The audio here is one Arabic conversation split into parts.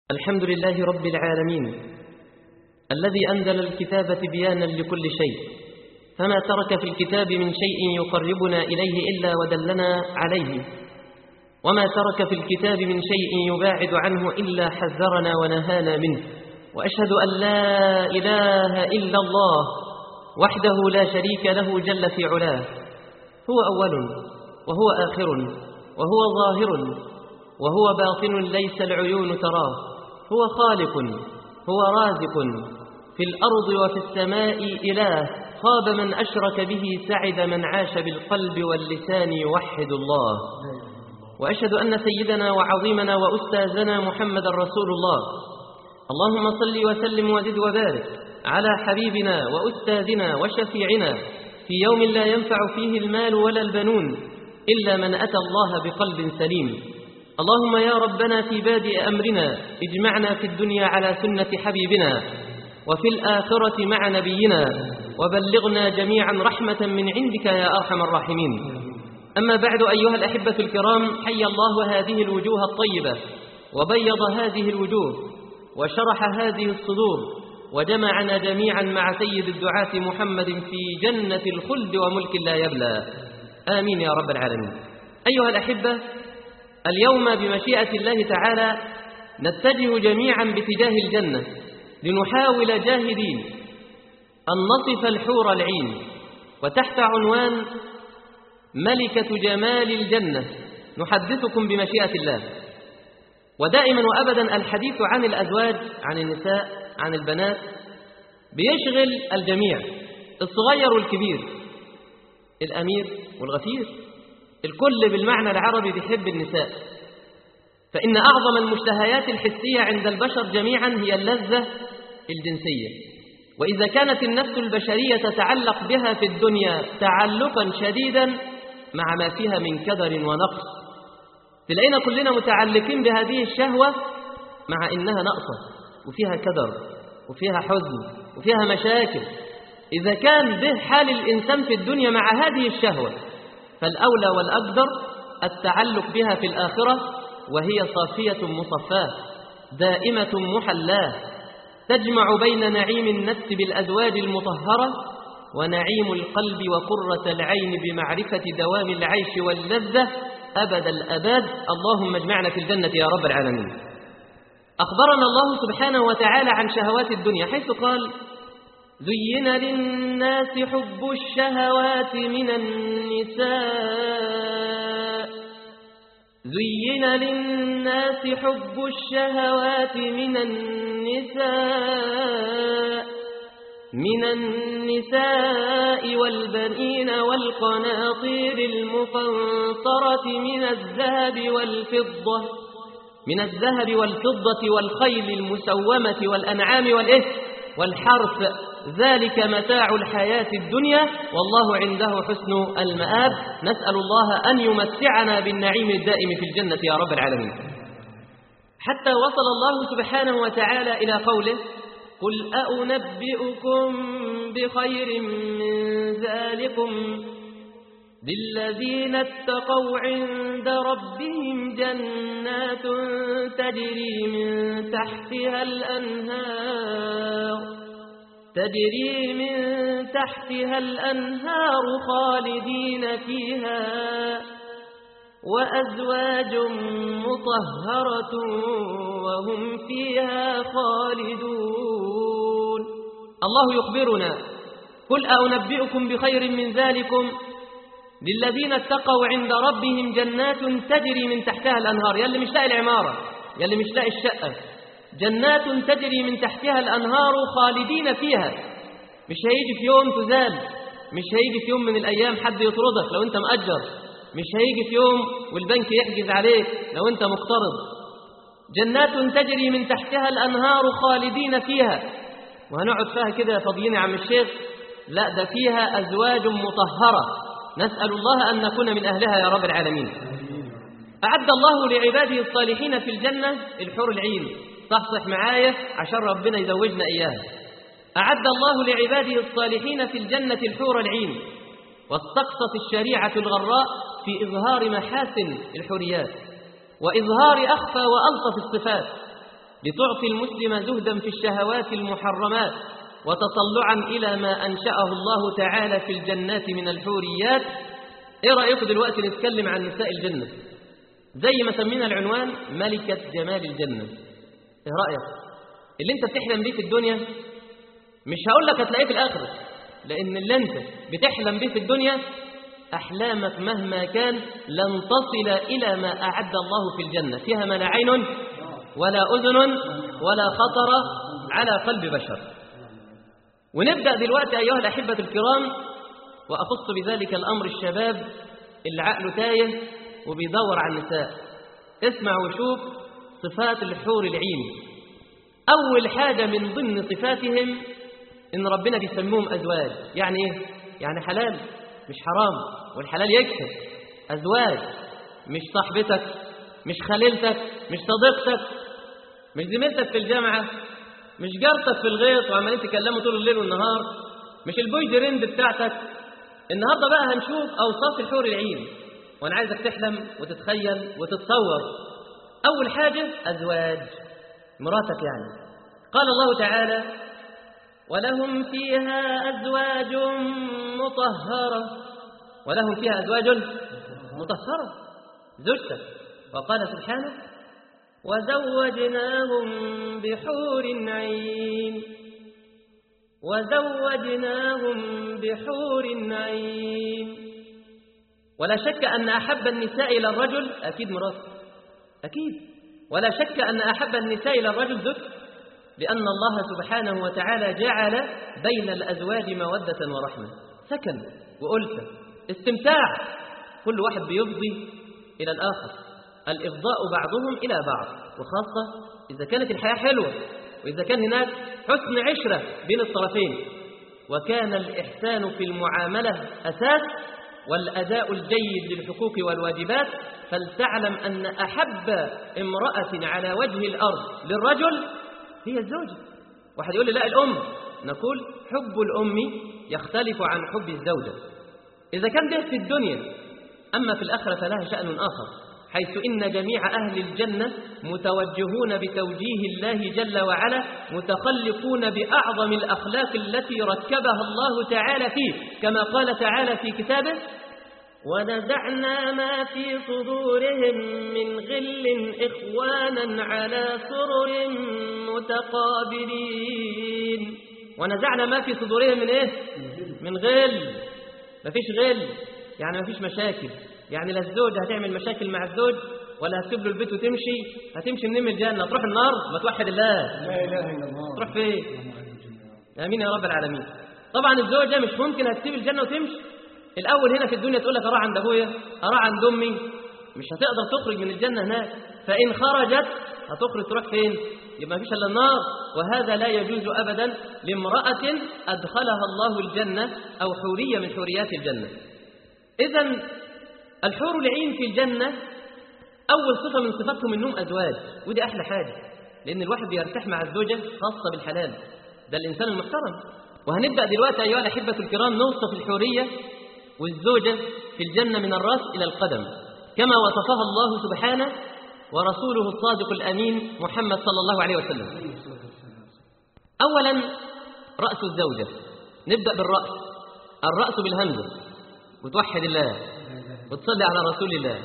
الحمد لله رب العالمين الذي أنزل الكتاب تبيانا لكل شيء، فما ترك في الكتاب من شيء يقربنا إليه إلا ودلنا عليه، وما ترك في الكتاب من شيء يباعد عنه إلا حذرنا ونهانا منه. وأشهد أن لا إله إلا الله وحده لا شريك له جل في علاه، هو أول وهو آخر وهو ظاهر وهو باطن ليس العيون تراه، هو خالق هو رازق في الأرض وفي السماء إله، خاب من أشرك به سعد من عاش بالقلب واللسان يوحد الله. وأشهد أن سيدنا وعظيمنا وأستاذنا محمد رسول الله. اللهم صل وسلم وزد وبارك على حبيبنا وأستاذنا وشفيعنا في يوم لا ينفع فيه المال ولا البنون إلا من أتى الله بقلب سليم. اللهم يا ربنا في بادئ أمرنا اجمعنا في الدنيا على سنة حبيبنا، وفي الآخرة مع نبينا، وبلغنا جميعا رحمة من عندك يا أرحم الراحمين. أما بعد أيها الأحبة الكرام، حي الله هذه الوجوه الطيبة وبيض هذه الوجوه وشرح هذه الصدور، وجمعنا جميعا مع سيد الدعاة محمد في جنة الخلد وملك لا يبلى، آمين يا رب العالمين. أيها الأحبة، اليوم بمشيئة الله تعالى نتجه جميعا باتجاه الجنة لنحاول جاهدين أن نصف الحور العين، وتحت عنوان ملكة جمال الجنة نحدثكم بمشيئة الله. ودائما وأبدا الحديث عن الأزواج، عن النساء، عن البنات بيشغل الجميع، الصغير والكبير، الأمير والغفير، الكل بالمعنى العربي بيحب النساء. فإن أعظم المشتهيات الحسية عند البشر جميعا هي اللذة الجنسية، وإذا كانت النفس البشرية تتعلق بها في الدنيا تعلقا شديدا مع ما فيها من كدر ونقص، تلاقينا كلنا متعلقين بهذه الشهوة مع إنها نقصة وفيها كدر وفيها حزن وفيها مشاكل. إذا كان به حال الإنسان في الدنيا مع هذه الشهوة، فالأولى والأقدر التعلق بها في الآخرة، وهي صافية مصفاة دائمة محلاة، تجمع بين نعيم النفس بالأزواج المطهرة ونعيم القلب وقرة العين بمعرفة دوام العيش واللذة أبد الأباد. اللهم اجمعنا في الجنة يا رب العالمين. أخبرنا الله سبحانه وتعالى عن شهوات الدنيا حيث قال: زين للناس حب الشهوات من النساء، زين للناس حب الشهوات من النساء والبنين والقناطير المقنطرة من الذهب والفضة والخيل المسومة والأنعام والحرث، ذلك متاع الحياة الدنيا والله عنده حسن المآب. نسأل الله أن يمتعنا بالنعيم الدائم في الجنة يا رب العالمين. حتى وصل الله سبحانه وتعالى إلى قوله: قل أنبئكم بخير من ذلكم للذين اتقوا عند ربهم جنات تجري من تحتها الأنهار خالدين فيها، وأزواج مطهرة وهم فيها خالدون. الله يخبرنا: قل أنبئكم بخير من ذلكم للذين اتقوا عند ربهم جنات تجري من تحتها الأنهار. يلي مش لاقي العمارة، يلي مش لاقي الشقة، جنات تجري من تحتها الأنهار خالدين فيها. مش هيجي في يوم تزال، مش هيجي في يوم من الأيام حد يطردك لو أنت مأجر، مش هيجي في يوم والبنك يحجز عليك لو أنت مقترض. جنات تجري من تحتها الأنهار خالدين فيها. وهنقعد فيها كده يا فاضيين يا عم الشيخ؟ لا، ده فيها أزواج مطهرة، نسأل الله أن نكون من أهلها يا رب العالمين. أعد الله لعباده الصالحين في الجنة الحور العين. صحصح معايا عشان ربنا يزوجنا إياها. أعد الله لعباده الصالحين في الجنة الحور العين، واستقصت الشريعة الغراء في إظهار محاسن الحوريات وإظهار أخفى وألطف الصفات، لتعطي المسلم زهدا في الشهوات المحرمات وتطلعا إلى ما أنشأه الله تعالى في الجنات من الحوريات. إيه رأيكم دلوقتي نتكلم عن نساء الجنة زي ما سمينا العنوان ملكة جمال الجنة؟ إيه رأيك؟ اللي أنت بتحلم بيه في الدنيا مش هقول لك هتلاقيه في الآخرة، لأن اللي أنت بتحلم بيه في الدنيا أحلامك مهما كان لن تصل إلى ما أعد الله في الجنة، فيها ما لا عين ولا أذن ولا خطر على قلب بشر. ونبدأ دلوقتي أيها الأحبة الكرام، وأخص بذلك الأمر الشباب اللي عقله تايه وبيدور على النساء. اسمع وشوف صفات الحور العين. أول حاجة من ضمن صفاتهم إن ربنا بيسموهم أزواج. يعني إيه؟ يعني حلال مش حرام، والحلال يكسب. أزواج، مش صاحبتك، مش خليلتك، مش صديقتك، مش زميلتك في الجامعة، مش جارتك في الغيط وعمالين تكلموا طول الليل والنهار، مش البوي جريند بتاعتك. النهارده بقى هنشوف أوصاف الحور العين، وأنا عايزك تحلم وتتخيل وتتصور. أول حاجة أزواج، مراتك يعني. قال الله تعالى: ولهم فيها أزواج مطهرة. ولهم فيها أزواج مطهرة، زوجتك. وقال سبحانه: وزوجناهم بحور عين. وزوجناهم بحور عين. ولا شك أن أحب النساء إلى الرجل أكيد مراته، أكيد. ولا شك أن أحب النساء إلى الرجل زوجته، لأن الله سبحانه وتعالى جعل بين الأزواج مودة ورحمة، سكن وألفة، استمتاع، كل واحد بيفضي إلى الآخر، الإفضاء بعضهم إلى بعض، وخاصة إذا كانت الحياة حلوة، وإذا كان هناك حسن عشرة بين الطرفين. وكان الإحسان في المعاملة أساس، والأداء الجيد للحقوق والواجبات. فلتعلم أن أحب امرأة على وجه الأرض للرجل هي الزوجة. واحد يقول لي لا الأم، نقول حب الأم يختلف عن حب الزوجة إذا كان ده في الدنيا، أما في الآخرة فلها شأن آخر، حيث إن جميع أهل الجنة متوجهون بتوجيه الله جل وعلا، متخلقون بأعظم الأخلاق التي ركبها الله تعالى فيه، كما قال تعالى في كتابه: ونزعنا ما في صدورهم من غل إخوانا على سرر متقابلين. ونزعنا ما في صدورهم من إيه؟ من غل. مفيش غل يعني مفيش مشاكل، يعني لا الزوج هتعمل مشاكل مع الزوج ولا هتسيب له البيت وتمشي. هتمشي منين من الجنة؟ تروح النار؟ ما توحد الله، لا إله إلا الله. تروح فين؟ آمين يا رب العالمين. طبعا الزوجة مش ممكن هتسيب الجنة وتمشي. الأول هنا في الدنيا تقول لك أروح عند أبويا، أروح عند أمي، مش هتقدر تخرج من الجنة هناك. فإن خرجت هتخرج تروح فين؟ يبقى مفيش إلا النار. وهذا لا يجوز أبدا لامرأة أدخلها الله الجنة أو حورية من حوريات الجنة. إذن الحور العين في الجنة أول صفة من صفاتهم إنهم أزواج، ودي أحلى حاجة، لأن الواحد بيرتاح مع الزوجة خاصة بالحلال، ده الإنسان المحترم. وهنبدأ دلوقتي أيها الأحبة الكرام نوصف الحورية والزوجة في الجنة من الرأس إلى القدم كما وصفها الله سبحانه ورسوله الصادق الأمين محمد صلى الله عليه وسلم. أولا رأس الزوجة، نبدأ بالرأس، الرأس بالهمزة، وتوحد الله وتصلي على رسول الله.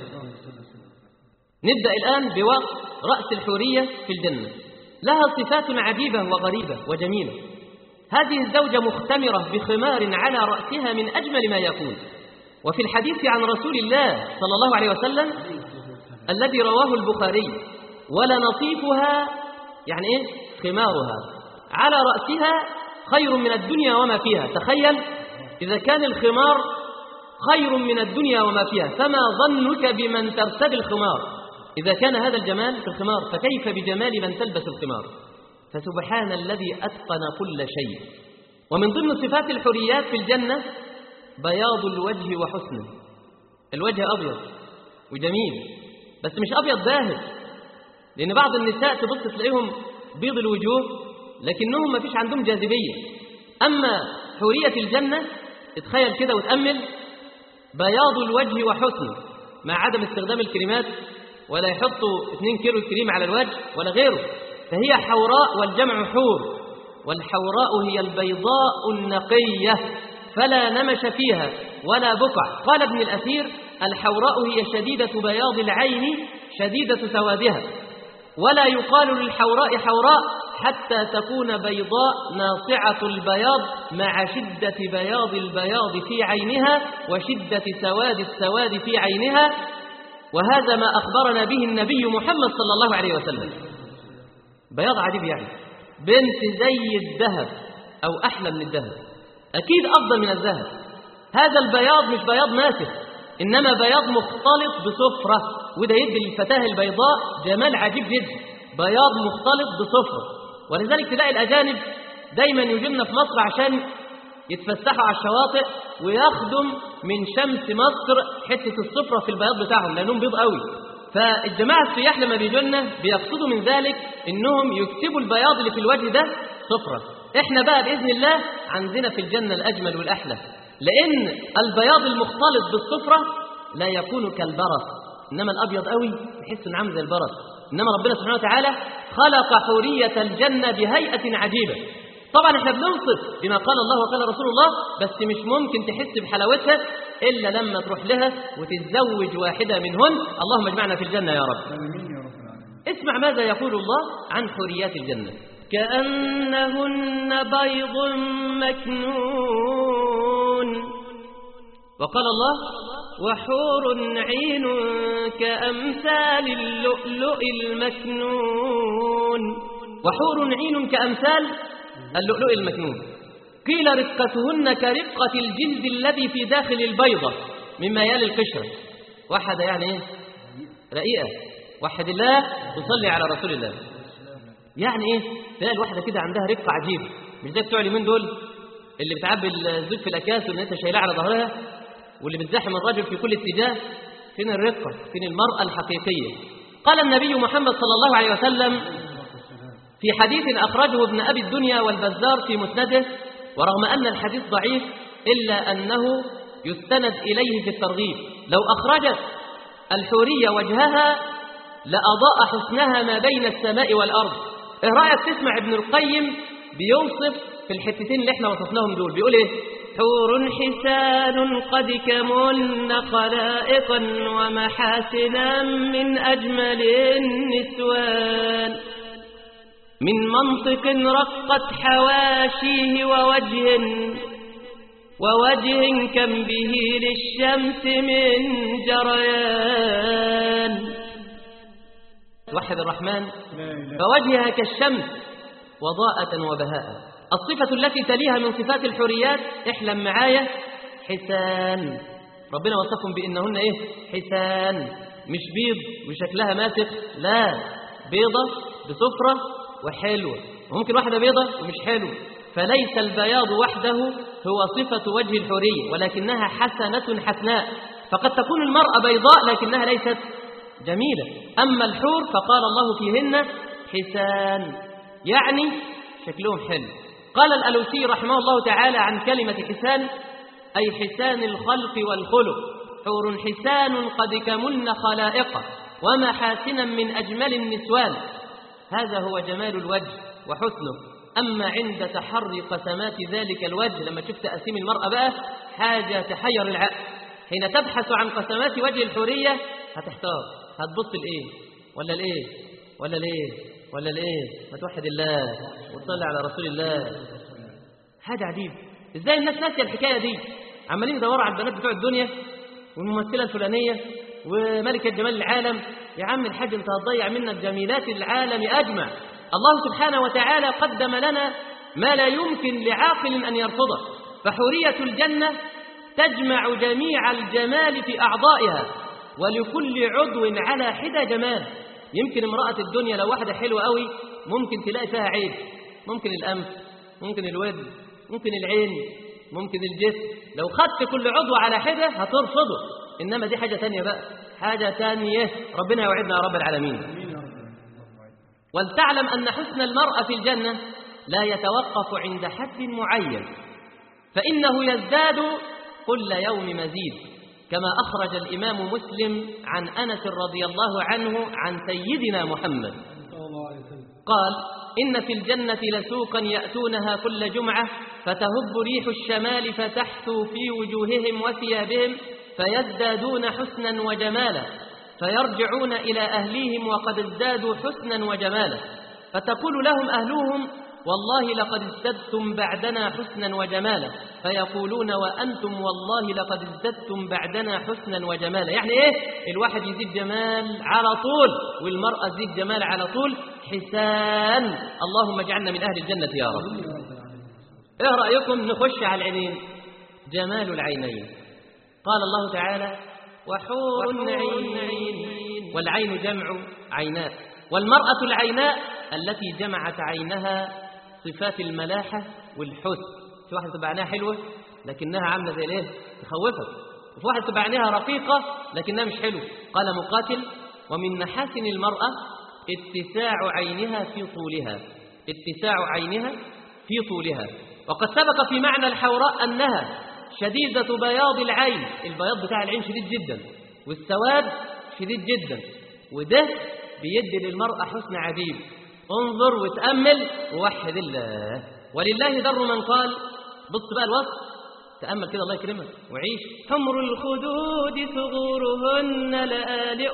نبدأ الآن بوصف رأس الحورية في الجنة. لها صفات عجيبة وغريبة وجميلة. هذه الزوجة مختمرة بخمار على رأسها من أجمل ما يكون. وفي الحديث عن رسول الله صلى الله عليه وسلم الذي رواه البخاري: ولنصيفها يعني إيه؟ خمارها على رأسها خير من الدنيا وما فيها. تخيل إذا كان الخمار خير من الدنيا وما فيها، فما ظنك بمن ترتدي الخمار؟ إذا كان هذا الجمال في الخمار فكيف بجمال من تلبس الخمار؟ فسبحان الذي أتقن كل شيء. ومن ضمن صفات الحوريات في الجنة بياض الوجه وحسنه. الوجه أبيض وجميل، بس مش أبيض باهت، لأن بعض النساء تبص تلاقيهم بيض الوجوه لكنهم ما فيش عندهم جاذبية. أما حورية الجنة اتخيل كده وتأمل: بياض الوجه وحسنه، مع عدم استخدام الكريمات، ولا يحطوا 2 كيلو كريم على الوجه ولا غيره، فهي حوراء والجمع حور، والحوراء هي البيضاء النقية فلا نمش فيها ولا بقع. قال ابن الأثير: الحوراء هي شديدة بياض العين شديدة سوادها، ولا يقال للحوراء حوراء حتى تكون بيضاء ناصعة البياض مع شدة بياض البياض في عينها وشدة سواد السواد في عينها. وهذا ما أخبرنا به النبي محمد صلى الله عليه وسلم. بياض عجيب، يعني بنت زي الذهب أو أحلى من الذهب، أكيد أفضل من الذهب. هذا البياض مش بياض ماسك، إنما بياض مختلط بصفرة، وده يدي للفتاة البيضاء جمال عجيب جدا، بياض مختلط بصفرة. ولذلك تلاقي الأجانب دايما يجينا في مصر عشان يتفسحوا على الشواطئ وياخدوا من شمس مصر حتة الصفرة في البياض بتاعهم لأنهم بيض قوي. فالجماعة السياح لما بيجونا بيقصدوا من ذلك إنهم يكتبوا البياض اللي في الوجه ده صفرة. إحنا بقى بإذن الله عندنا في الجنة الأجمل والأحلى، لأن البياض المختلط بالصفرة لا يكون كالبرص، إنما الأبيض قوي تحس إنه عامل زي البرص. إنما ربنا سبحانه وتعالى خلق حورية الجنة بهيئة عجيبة. طبعا احنا بننصف بما قال الله وقال رسول الله، بس مش ممكن تحس بحلاوتها إلا لما تروح لها وتتزوج واحدة منهن. اللهم اجمعنا في الجنة يا رب. اسمع ماذا يقول الله عن حوريات الجنة: كأنهن بيض مكنون. وقال الله: وحور عين كأمثال اللؤلؤ المكنون. وحور عين كأمثال اللؤلؤ المكنون. قيل رقتهن كرقة الجلد الذي في داخل البيضة مما يلي القشرة. واحدة يعني ايه؟ رقيقة. وحد الله تصلي على رسول الله. يعني ايه؟ تلاقي الواحدة كده عندها رقة عجيبة، مش زي بتوع اليومين دول اللي بتعبي الزيت في الأكياس واللي انت شايلها على ظهرها واللي بتزاحم الرجل في كل اتجاه. فين الرقة؟ فين المرأة الحقيقية؟ قال النبي محمد صلى الله عليه وسلم في حديث أخرجه ابن أبي الدنيا والبزار في مسنده، ورغم أن الحديث ضعيف إلا أنه يستند إليه في الترغيب: لو أخرجت الحورية وجهها لأضاء حسنها ما بين السماء والأرض. إيه رأيك تسمع ابن القيم بيوصف في الحتتين اللي احنا وصفناهم دول؟ بيقول إيه؟ حور حسان قد كمن خلائقا ومحاسنا من أجمل النسوان، من منطق رقت حواشيه ووجه كم به للشمس من جريان. وحد الرحمن. فوجهها كالشمس وضاءة وبهاء. الصفة التي تليها من صفات الحوريات، احلم معايا، حسان. ربنا وصفهم بأنهن ايه؟ حسان، مش بيض وشكلها ماسك، لا، بيضة بصفرة وحلوة. وممكن واحدة بيضة ومش حلوة. فليس البياض وحده هو صفة وجه الحورية، ولكنها حسنة حسناء. فقد تكون المرأة بيضاء لكنها ليست جميلة. أما الحور فقال الله فيهن حسان، يعني شكلهم حلو. قال الألوسي رحمه الله تعالى عن كلمة حسان: أي حسان الخلق والخلق. حور حسان قد كملن خلائق ومحاسنا من أجمل النسوان. هذا هو جمال الوجه وحسنه. أما عند تحري قسمات ذلك الوجه، لما شفت أسيم المرأة بقى حاجة تحير العقل. حين تبحث عن قسمات وجه الحورية هتحتار، هتبص لإيه ولا لإيه ولا ليه ولا لإيه؟ ما توحد الله وتصلي على رسول الله. حاجة عجيب. إزاي الناس ناسية الحكاية دي؟ عمالين يدوروا على البنات بتوع الدنيا والممثلة الفلانية وملكة جمال العالم. يا عم الحاج انت هتضيع منا جميلات العالم أجمع. الله سبحانه وتعالى قدم لنا ما لا يمكن لعاقل أن يرفضه. فحورية الجنة تجمع جميع الجمال في أعضائها، ولكل عضو على حدة جمال. يمكن امرأة الدنيا لو واحدة حلوة قوي ممكن تلاقي فيها عيب، ممكن الأنف، ممكن الودن، ممكن العين، ممكن الجسم. لو خدت كل عضو على حدة هترفضه. إنما دي حاجة تانية بقى، حاجة تانية. ربنا يوعدنا يا رب العالمين. ولتعلم أن حسن المرأة في الجنة لا يتوقف عند حد معين، فإنه يزداد كل يوم مزيد، كما أخرج الإمام مسلم عن أنس رضي الله عنه عن سيدنا محمد صلى الله عليه وسلم قال إن في الجنة لسوقا يأتونها كل جمعة فتهب ريح الشمال فتحثو في وجوههم وثيابهم فيزدادون حسنا وجمالا فيرجعون إلى أهليهم وقد ازدادوا حسنا وجمالا فتقول لهم أهلهم والله لقد ازددتم بعدنا حسنا وجمالا فيقولون وأنتم والله لقد ازددتم بعدنا حسنا وجمالا. يعني إيه؟ الواحد يزيد جمال على طول والمرأة تزيد جمال على طول حسان. اللهم اجعلنا من أهل الجنة يا رب. إيه رأيكم نخش على العينين؟ جمال العينين. قال الله تعالى وحور عين، والعين جمع عيناء، والمرأة العيناء التي جمعت عينها صفات الملاحة والحسن. في واحدة تبقى عينها حلوة لكنها عاملة زي الايه؟ تخوفك. وفي واحدة تبقى عينها رقيقة لكنها مش حلوة. قال مقاتل ومن محاسن المرأة اتساع عينها في طولها، اتساع عينها في طولها. وقد سبق في معنى الحوراء أنها شديدة بياض العين، البياض بتاع العين شديد جدا والسواد شديد جدا، وده بيدي للمرأة حسن عجيب. انظر وتأمل ووحد الله. ولله در من قال، بص بقى الوصف، تأمل كده الله يكرمك وعيش. حمر الخدود ثغورهن لآلئ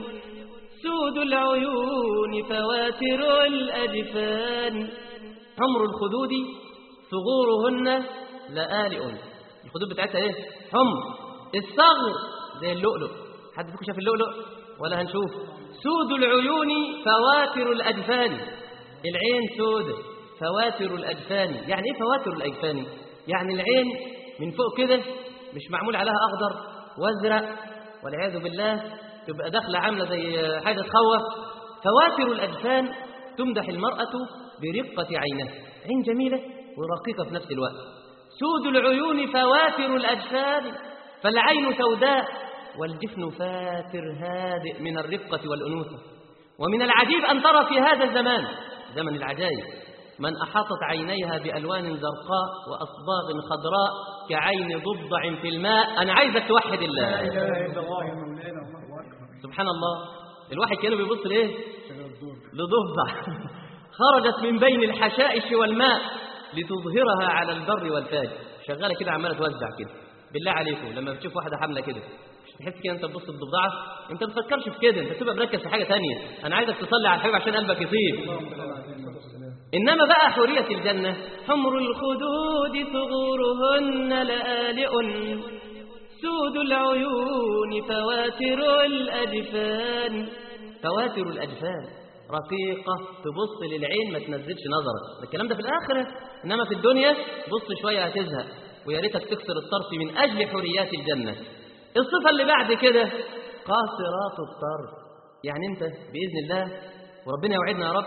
سود العيون فواتر الأجفان. حمر الخدود ثغورهن لآلئ، الخدود بتاعتها ايه؟ حمر. الثغر زي اللؤلؤ، حد فيكم شاف اللؤلؤ ولا هنشوف؟ سود العيون فواتر الأجفان، العين سودة فواتر الأجفان. يعني ايه فواتر الأجفان؟ يعني العين من فوق كده مش معمول عليها أخضر وازرق والعياذ بالله، تبقى داخلة عاملة زي حاجة تخوف. فواتر الأجفان تمدح المرأة برقة عينها، عين جميلة ورقيقة في نفس الوقت. سود العيون فواتر الأجفان، فالعين سوداء والجفن فاتر هادئ من الرقة والأنوثة. ومن العجيب أن ترى في هذا الزمان، زمن العجائب، من أحاطت عينيها بألوان زرقاء وأصباغ خضراء كعين ضفدع في الماء. أنا عايزك توحد الله. لا إله إلا الله مولانا سبحان الله. الواحد كانوا بيبص لإيه؟ لضفدع خرجت من بين الحشائش والماء لتظهرها على البر والفاجر. شغالة كده عمالة توزع كده. بالله عليكم لما بتشوف واحدة حاملة كده مش تحس كده انت تبص الضفدعة؟ انت ما بتفكرش في كده، انت بتبقى مركز في حاجة تانية. انا عايزك تصلي على الحبيب عشان قلبك يطيب. انما بقى حورية الجنة حمر الخدود ثغورهن لآلئ سود العيون فواتر الأجفان. فواتر الأجفان رقيقة، تبص للعين ما تنزلش نظرك. الكلام ده في الآخرة، إنما في الدنيا بص شوية هتزهق ويا ريتك تكسر الطرف من أجل حوريات الجنة. الصفة اللي بعد كده قاصرات الطرف. يعني أنت بإذن الله وربنا يوعدنا يا رب،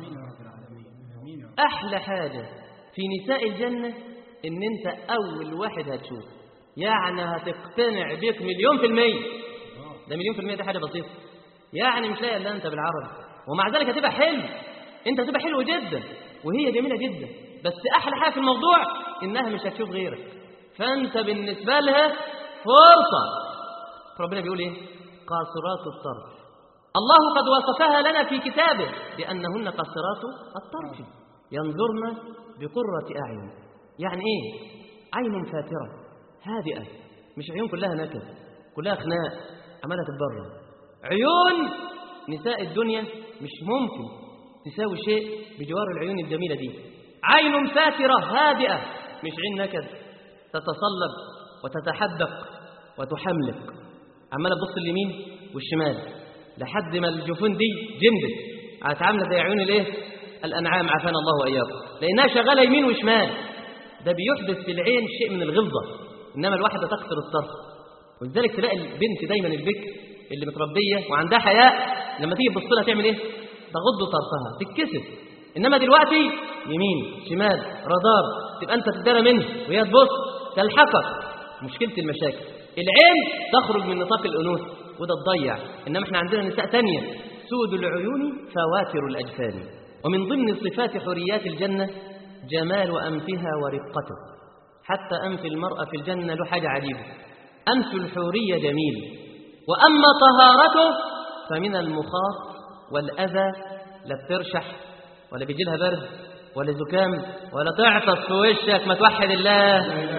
أحلى حاجة في نساء الجنة إن أنت أول واحد هتشوف، يعني هتقتنع بيك 100%. ده 100% ده حاجة بسيطة، يعني مش لاقي إلا أنت بالعربي، ومع ذلك هتبقى حلو. أنت هتبقى حلو جدا وهي جميلة جدا، بس أحلى حاجة في الموضوع إنها مش هتشوف غيرك، فأنت بالنسبة لها فرصة. ربنا بيقول إيه؟ قاصرات الطرف. الله قد وصفها لنا في كتابه بأنهن قاصرات الطرف ينظرن بقرة أعين. يعني إيه؟ عين فاترة هادئة، مش عيون كلها نكد كلها خناق عمالة تتبرر. عيون نساء الدنيا مش ممكن تساوي شيء بجوار العيون الجميلة دي. عين فاترة هادئة، مش عين نكد تتصلب وتتحدق وتحملق، عمالة تبص اليمين والشمال لحد ما الجفون دي جمدت، عاملة زي عيون الايه؟ الأنعام، عافانا الله وإياكم، لأنها شغالة يمين وشمال. ده بيحدث في العين شيء من الغلظة، إنما الواحدة تقصر الطرف. ولذلك تلاقي البنت دايما البكر اللي متربية وعندها حياء لما تيجي تبص لها تعمل ايه؟ تغض طرفها تتكسف. إنما دلوقتي يمين شمال رادار، تبقى أنت تدرى منه وهي تبص تلحقك. مشكلة المشاكل العين تخرج من نطاق الأنوثة وده تضيع. إنما احنا عندنا نساء تانية سود العيون فواتر الأجفان. ومن ضمن صفات حوريات الجنة جمال أنفها ورقته. حتى أنف المرأة في الجنة له حاجة عجيبة، أنف الحورية جميل، وأما طهارته فمن المخاط والأذى لا بترشح ولا بيجي لها برد ولا زكام ولا تعطس في وشك ما توحد الله.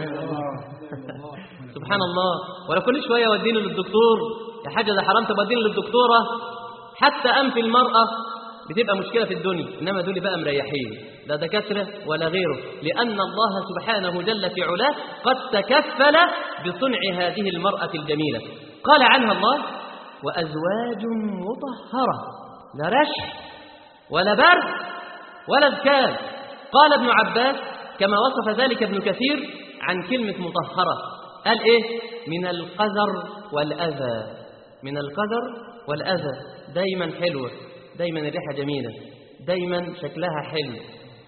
سبحان الله. ولا كل شوية ودينه للدكتور، يا حاجة ده حرام تودينه للدكتورة. حتى أنف المرأة بتبقى مشكلة في الدنيا، إنما دول بقى مريحين، لا دكاترة ولا غيره، لأن الله سبحانه جل في علاه قد تكفل بصنع هذه المرأة الجميلة. قال عنها الله: وأزواج مطهرة، لا رشح ولا برد ولا زكام. قال ابن عباس كما وصف ذلك ابن كثير عن كلمة مطهرة، قال إيه؟ من القذر والأذى. من القذر والأذى، دايما حلوة، دايما الريحة جميلة، دايما شكلها حلو،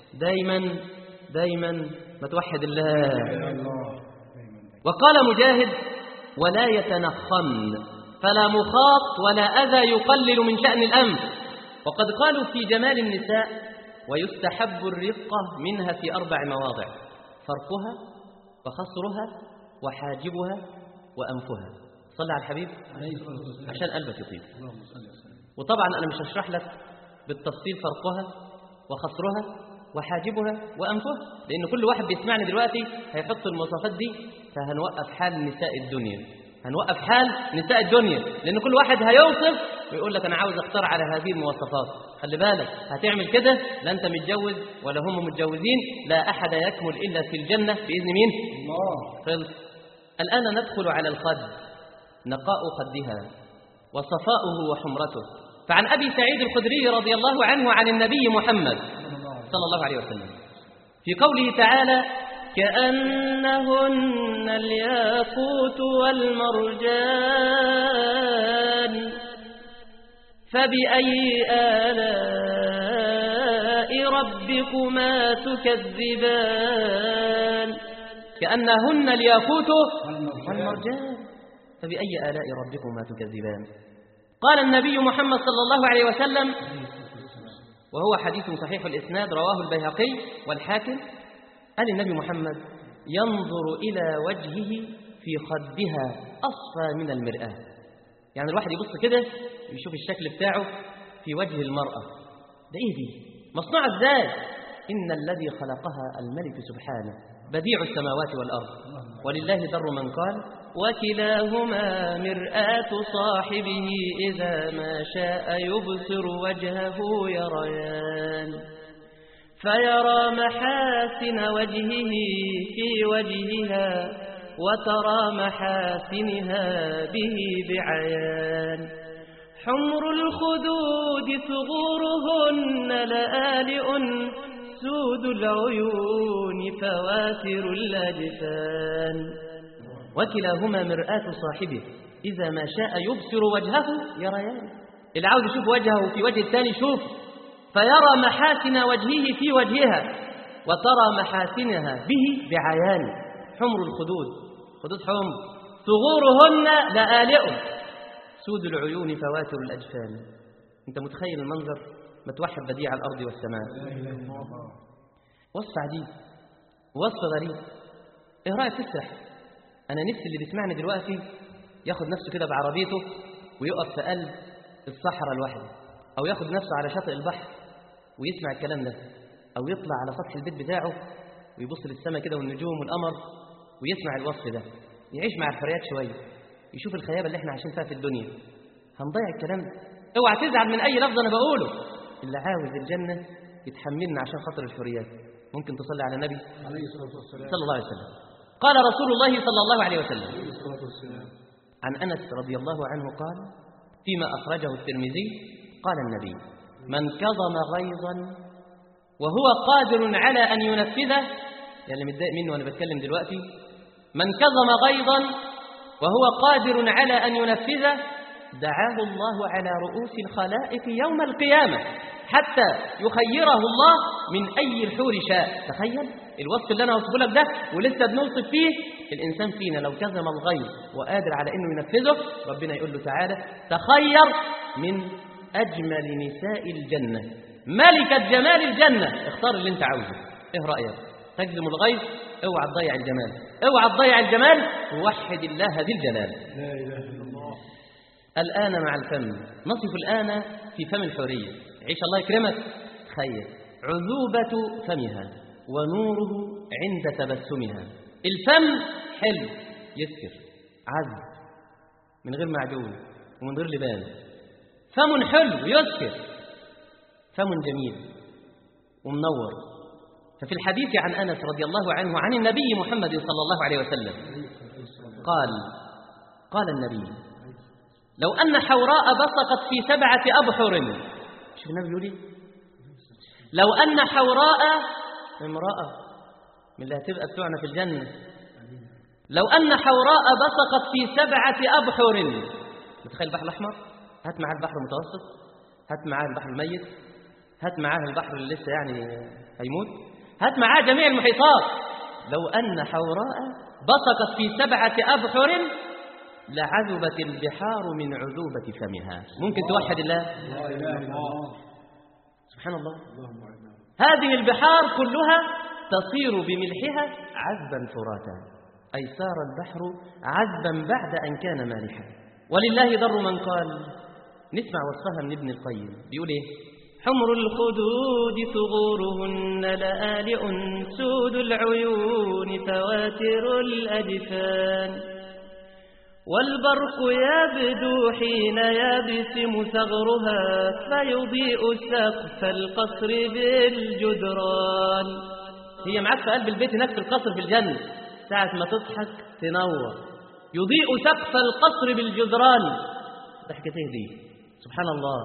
دايما ما توحد الله. وقال مجاهد: ولا يتنخم، فلا مخاط ولا أذى يقلل من شأن الأمر. وقد قالوا في جمال النساء: ويستحب الرقة منها في 4 مواضع: فرقها وخصرها وحاجبها وأنفها. صلى على الحبيب عشان قلبك يطيب. وطبعا أنا مش هشرح لك بالتفصيل فرقها وخصرها وحاجبها وأنفها، لأن كل واحد بيسمعني دلوقتي هيحط المواصفات دي، فهنوقف حال نساء الدنيا، هنوقف حال نساء الدنيا، لأن كل واحد هيوصف ويقول لك أنا عاوز أختار على هذه المواصفات. خلي بالك، هتعمل كده لا أنت متجوز ولا هم متجوزين، لا أحد يكمل إلا في الجنة بإذن مين؟ الله. خلص. الآن ندخل على الخد، نقاء خدها وصفاؤه وحمرته. فعن أبي سعيد الخدري رضي الله عنه عن النبي محمد صلى الله عليه وسلم في قوله تعالى: كأنهن الياقوت والمرجان فبأي آلاء ربكما تكذبان. كأنهن الياقوت والمرجان فبأي آلاء ربكما تكذبان. قال النبي محمد صلى الله عليه وسلم، وهو حديث صحيح الإسناد رواه البيهقي والحاكم، قال النبي محمد: ينظر إلى وجهه في خدها أصفى من المرآة. يعني الواحد يبص كده يشوف الشكل بتاعه في وجه المرأة، ده إيه دي؟ مصنوعة إزاي؟ إن الذي خلقها الملك سبحانه بديع السماوات والأرض، ولله در من قال: وكلاهما مرآة صاحبه إذا ما شاء يبصر وجهه يريان، فيرى محاسن وجهه في وجهها وترى محاسنها به بعيان. حمر الخدود ثغورهن لآلئ سود العيون فواتر الأجفان. وكلاهما مرآة صاحبه إذا ما شاء يبصر وجهه يريان. اللي عاوز يشوف وجهه في وجه الثاني شوف، فيرى محاسن وجهه في وجهها وترى محاسنها به بعيان. حمر الخدود، خدود حمر، ثغورهن لآلئ سود العيون فواتر الأجفان. أنت متخيل المنظر؟ ما توحد بديع الأرض والسماء. وصف عجيب، وصف غريب. إيه رأيك تسرح؟ أنا نفسي اللي بيسمعني دلوقتي ياخد نفسه كده بعربيته ويقف في قلب الصحراء لوحده، أو ياخد نفسه على شاطئ البحر ويسمع الكلام ده، أو يطلع على سطح البيت بتاعه ويبص للسماء كده والنجوم والقمر ويسمع الوصف ده، يعيش مع الحريات شوية، يشوف الخيابة اللي احنا عايشين فيها في الدنيا. هنضيع الكلام ده. اوعى تزعل من أي لفظ أنا بقوله. اللي عاوز الجنة يتحملنا عشان خاطر الحريات. ممكن تصلي على النبي صلى الله عليه وسلم. قال رسول الله صلى الله عليه وسلم عن أنس رضي الله عنه قال فيما أخرجه الترمذي: قال النبي: من كظم غيظا وهو قادر على أن ينفذه، يعني متضايق منه وأنا بتكلم دلوقتي، من كظم غيظا وهو قادر على أن ينفذه دعاه الله على رؤوس الخلائق يوم القيامة حتى يخيره الله من أي الحور شاء. تخيل الوصف اللي أنا وصفه لك ده ولسه بنوصف فيه. الإنسان فينا لو كظم الغيظ وقادر على أنه ينفذه، ربنا يقول له تعالى: تخير من أجمل نساء الجنة، ملكة جمال الجنة، اختار اللي انت عاوزه. ايه رأيك؟ تجزم الغيظ؟ اوعى تضيع الجمال، اوعى تضيع الجمال، ووحد الله ذي الجلال. لا إله إلا الله. الآن مع الفم، نصف الآن في فم الحورية. عيش الله يكرمك. تخيل عذوبة فمها ونوره عند تبسمها. الفم حلو يسكر، عذب من غير معجون ومن غير لبان. فم حلو يسكر، فم جميل ومنور. ففي الحديث عن أنس رضي الله عنه عن النبي محمد صلى الله عليه وسلم قال النبي: لو أن حوراء بصقت في 7 أبحر. شوف النبي يقول إيه؟ لو أن حوراء، امرأة من اللي هتبقى بتوعنا في الجنة، لو أن حوراء بصقت في 7 أبحر. متخيل البحر الأحمر؟ هات معاه البحر المتوسط، هات معاه البحر الميت، هات معاه البحر اللي لسه يعني هيموت، هات معاه جميع المحيطات. لو أن حوراء بصقت في 7 أبحر لعذبت البحار من عذوبة فمها. ممكن توحد الله؟ سبحان الله. هذه البحار كلها تصير بملحها عذبا فراتا، أي صار البحر عذبا بعد أن كان مالحا. ولله ضر من قال. نسمع وصفها من ابن القيم، بيقول إيه؟ حمر الخدود ثغورهن لآلئ، سود العيون فواتر الأجفان، والبرق يبدو حين يبسم ثغرها، فيضيء سقف القصر بالجدران. هي معاك في قلب البيت هناك في القصر في الجنة، ساعة ما تضحك تنور، يضيء سقف القصر بالجدران. ضحكته دي سبحان الله.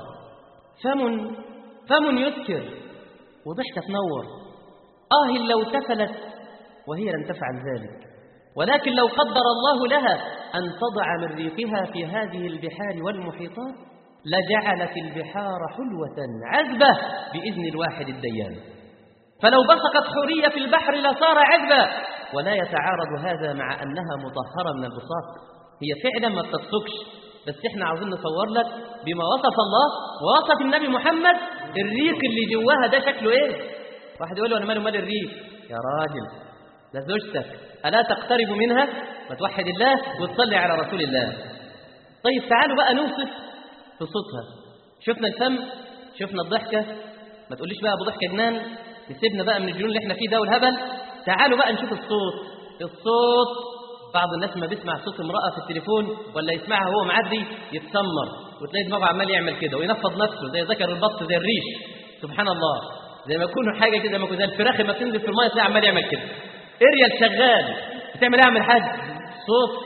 فم يسكر وضحكة تنور. لو تفلت وهي لن تفعل ذلك، ولكن لو قدر الله لها أن تضع من ريقها في هذه البحار والمحيطات لجعلت البحار حلوة عذبة بإذن الواحد الديان. فلو بصقت حورية في البحر لصار عذبا. ولا يتعارض هذا مع أنها مطهرة من البصاق. هي فعلا ما بتصقش، بس احنا عاوزين نصور لك بما وصف الله ووصف النبي محمد الريق اللي جواها ده شكله ايه. واحد يقول له انا مال الريق. يا راجل ده زوجتك، ألا تقترب منها وتوحد الله وتصلي على رسول الله. طيب تعالوا بقى نوصف في صوتها. شفنا الفم، شفنا الضحكة، ما تقوليش بقى ابو ضحكة جنان، تسيبنا بقى من الجنون اللي احنا فيه ده والهبل. تعالوا بقى نشوف الصوت. بعض الناس ما بيسمع صوت امرأة في التليفون ولا يسمعها وهو معدي يتسمر، وتلاقي دماغه عمال يعمل كده وينفض نفسه زي ذكر البط زي الريش. سبحان الله. زي ما يكونوا حاجة كده، ما يكون زي الفراخ لما تنزل في المية تلاقي عمال يعمل كده. اريال شغال بتعمل ايه؟ اعمل حاج صوت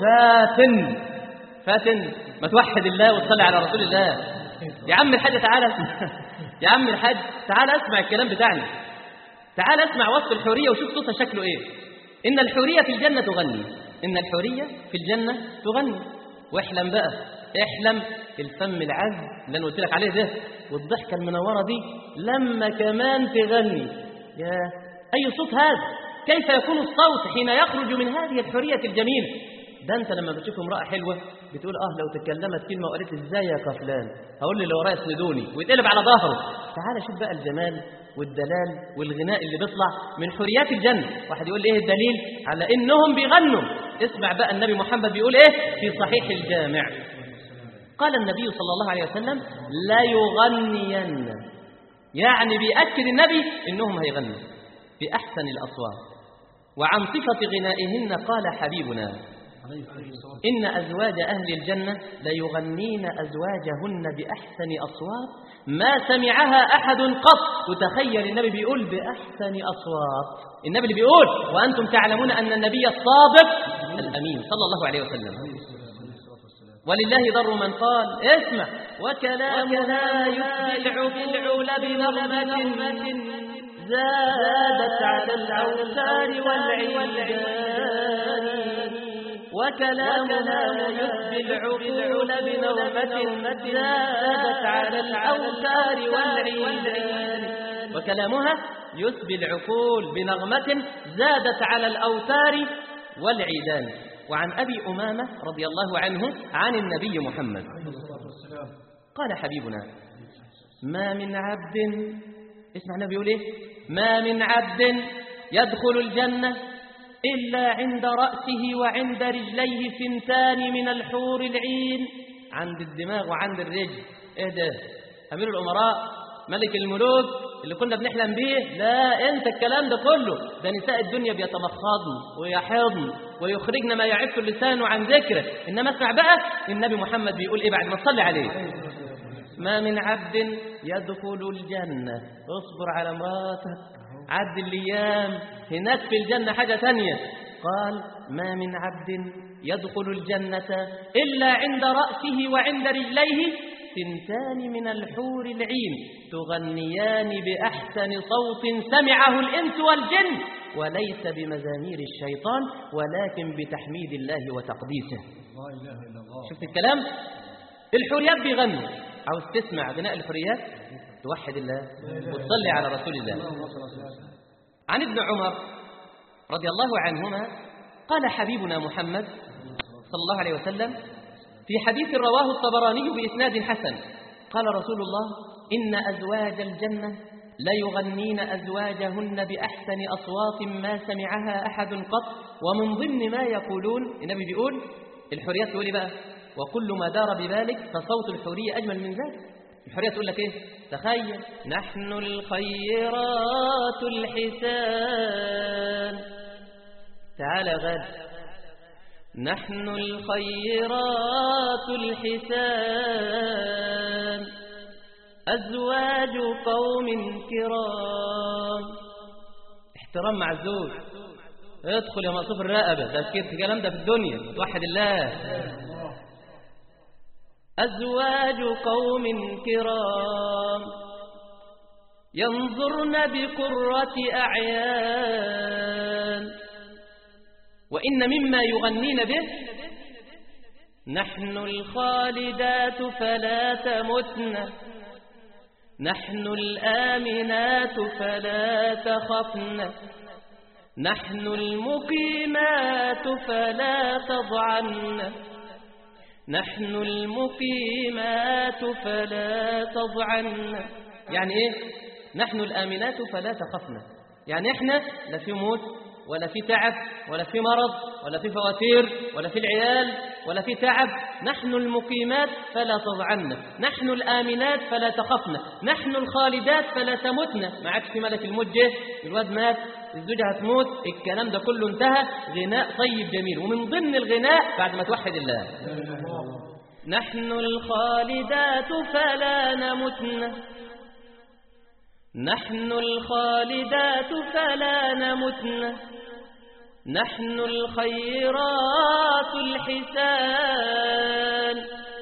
فاتن. ما توحد الله وتصلي على رسول الله. يا عم الحاج تعالى يا عم الحاج تعالى اسمع الكلام بتاعنا. تعالى اسمع وصف الحورية وشوف صوتها شكله ايه. إن الحورية في الجنة تغني، إن الحورية في الجنة تغني. واحلم بقى، احلم الفم العذب اللي أنا قلت لك عليه ده والضحكة المنورة دي لما كمان تغني. يا أي صوت هذا! كيف يكون الصوت حين يخرج من هذه الحورية الجميلة؟ ده أنت لما بتشوف امرأة حلوة بتقول لو تكلمت كلمة وقالت ازاي يا كفلان هقول لي اللي ورايا اسندوني، ويتقلب على ظهره. تعال شوف بقى الجمال والدلال والغناء اللي بيطلع من حوريات الجنة. واحد يقول لي ايه الدليل على انهم بيغنوا؟ اسمع بقى النبي محمد بيقول ايه في صحيح الجامع. قال النبي صلى الله عليه وسلم لا يغنين، يعني بيأكد النبي انهم هيغنوا بأحسن الأصوات. وعن صفة غنائهن قال حبيبنا إن أزواج أهل الجنة ليغنين أزواجهن بأحسن أصوات ما سمعها أحد قط. وتخيل النبي بيقول بأحسن أصوات، النبي اللي بيقول وأنتم تعلمون أن النبي الصادق الأمين صلى الله عليه وسلم. ولله ضر من قال اسمع وكلامها يسبع العلا بنغمة زادت على الأوتار والعيدان. وكلامها يسبي العقول بنغمة زادت على الأوتار والعيدان. وكلامها يسبي العقول بنغمة زادت على الأوتار والعيدان. وعن أبي أمامة رضي الله عنه عن النبي محمد قال حبيبنا ما من عبد، اسمع النبي يقول ايه، ما من عبد يدخل الجنة إلا عند رأسه وعند رجليه سنتان من الحور العين. عند الدماغ وعند الرجل. ايه ده؟ أمير الأمراء ملك الملوك اللي كنا بنحلم بيه، لا انت الكلام ده كله، ده نساء الدنيا بيتمخضن ويحضن ويخرجن ما يعف اللسان عن ذكره. إنما اسمع بقى النبي محمد بيقول إيه بعد ما تصلي عليه: ما من عبد يدخل الجنة، اصبر على مراتك، عد الأيام، هناك في الجنة حاجة تانية. قال: ما من عبد يدخل الجنة إلا عند رأسه وعند رجليه ثنتان من الحور العين تغنيان بأحسن صوت سمعه الإنس والجن، وليس بمزامير الشيطان ولكن بتحميد الله وتقديسه. لا إله إلا الله. شفت الكلام؟ الحوريات بيغنوا. عاوز تسمع غناء الحوريات؟ توحد الله وتصلي على رسول الله. عن ابن عمر رضي الله عنهما قال حبيبنا محمد صلى الله عليه وسلم في حديث رواه الطبراني بإسناد حسن: قال رسول الله: إن أزواج الجنة ليغنين أزواجهن بأحسن أصوات ما سمعها أحد قط. ومن ضمن ما يقولون، النبي بيقول الحوريات تقول بقى: وكل ما دار بذلك فصوت الحورية أجمل من ذلك. الحورية تقول لك إيه؟ تخيل: نحن الخيرات الحسان. تعال يا غالي، نحن الخيرات الحسان أزواج قوم كرام. احترام مع الزوج. ادخل يا مقصوف الرقبة، ده الكلام ده في الدنيا. توحد الله. أزواج قوم كرام ينظرن بقرة أعيان. وإن مما يغنين به: نحن الخالدات فلا تمتن، نحن الآمنات فلا تخفن، نحن المقيمات فلا تضعن، نحن المقيمات فلا تضعن. يعني إيه؟ نحن الآمنات فلا تخفن، يعني إحنا لا في موت ولا في تعب ولا في مرض ولا في فواتير ولا في العيال ولا في تعب. نحن المقيمات فلا تضعن، نحن الآمنات فلا تخفن، نحن الخالدات فلا تمتن. ما عادش في ملك الموت جه، الواد مات، الزوجة هتموت، الكلام ده كله انتهى. غناء طيب جميل. ومن ضمن الغناء بعد ما توحد الله: نحن الخالدات فلا نمتن، نحن الخالدات فلا نمتن، نحن الخيرات الحسان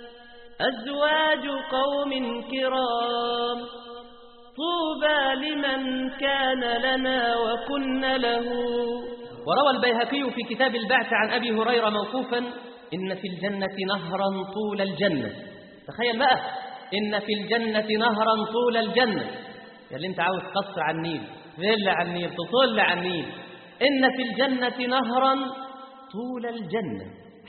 أزواج قوم كرام طوبى لمن كان لنا وكن له. وروى البيهقي في كتاب البعث عن أبي هريرة موقوفا: إن في الجنة نهرا طول الجنة. تخيل بقى، إن في الجنة نهرا طول الجنة. اللي انت عاوز قصر على النيل، فيلا على النيل، تطل على النيل. إن في الجنة نهرا طول الجنة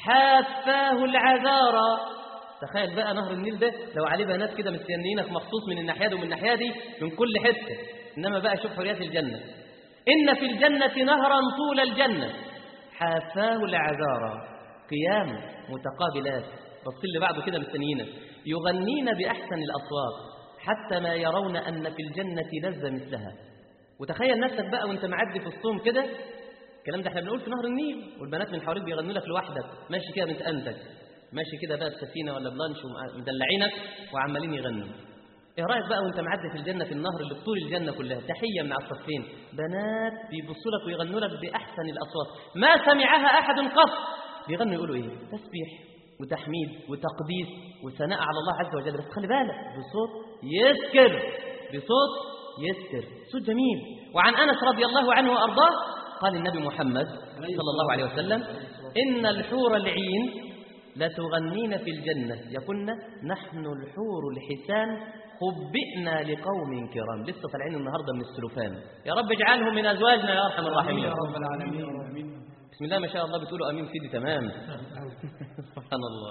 حافاه العذارى. تخيل بقى نهر النيل ده لو عليه بنات كده مستنيينك مخصوص من الناحية دي ومن الناحية دي من كل حتة. إنما بقى شوف حريات الجنة: إن في الجنة نهرا طول الجنة حافاه العذارى قيام متقابلات، بص اللي بعده كده مستنيينك، يغنين بأحسن الأصوات حتى ما يرون أن في الجنة لذة مثلها. وتخيل نفسك بقى وانت معدي في الصوم كده، الكلام ده احنا بنقول في نهر النيل، والبنات من حواليك بيغنوا لك لوحدك، ماشي كده بنت أنتك، ماشي كده بقى بسفينة ولا بلانش ومدلعينك وعمالين يغنوا. ايه رأيك بقى وانت معدي في الجنة في النهر اللي بطول الجنة كلها، تحية من على الصفين، بنات بيبصوا لك ويغنوا لك بأحسن الأصوات ما سمعها أحد قط. بيغنوا يقولوا ايه؟ تسبيح وتحميد وتقديس وثناء على الله عز وجل، بس خلي بالك بصوت يسكر، بصوت يسكر، صوت جميل. وعن أنس رضي الله عنه وأرضاه قال النبي محمد صلى الله عليه وسلم: إن الحور العين لتغنين في الجنة يقولن نحن الحور الحسان خبئنا لقوم كرام. لسه طالعين النهارده من السلوفان. يا رب اجعلهم من أزواجنا يا أرحم الراحمين يا رب العالمين. بسم الله ما شاء الله بتقولوا أمين سيدي تمام. سبحان الله.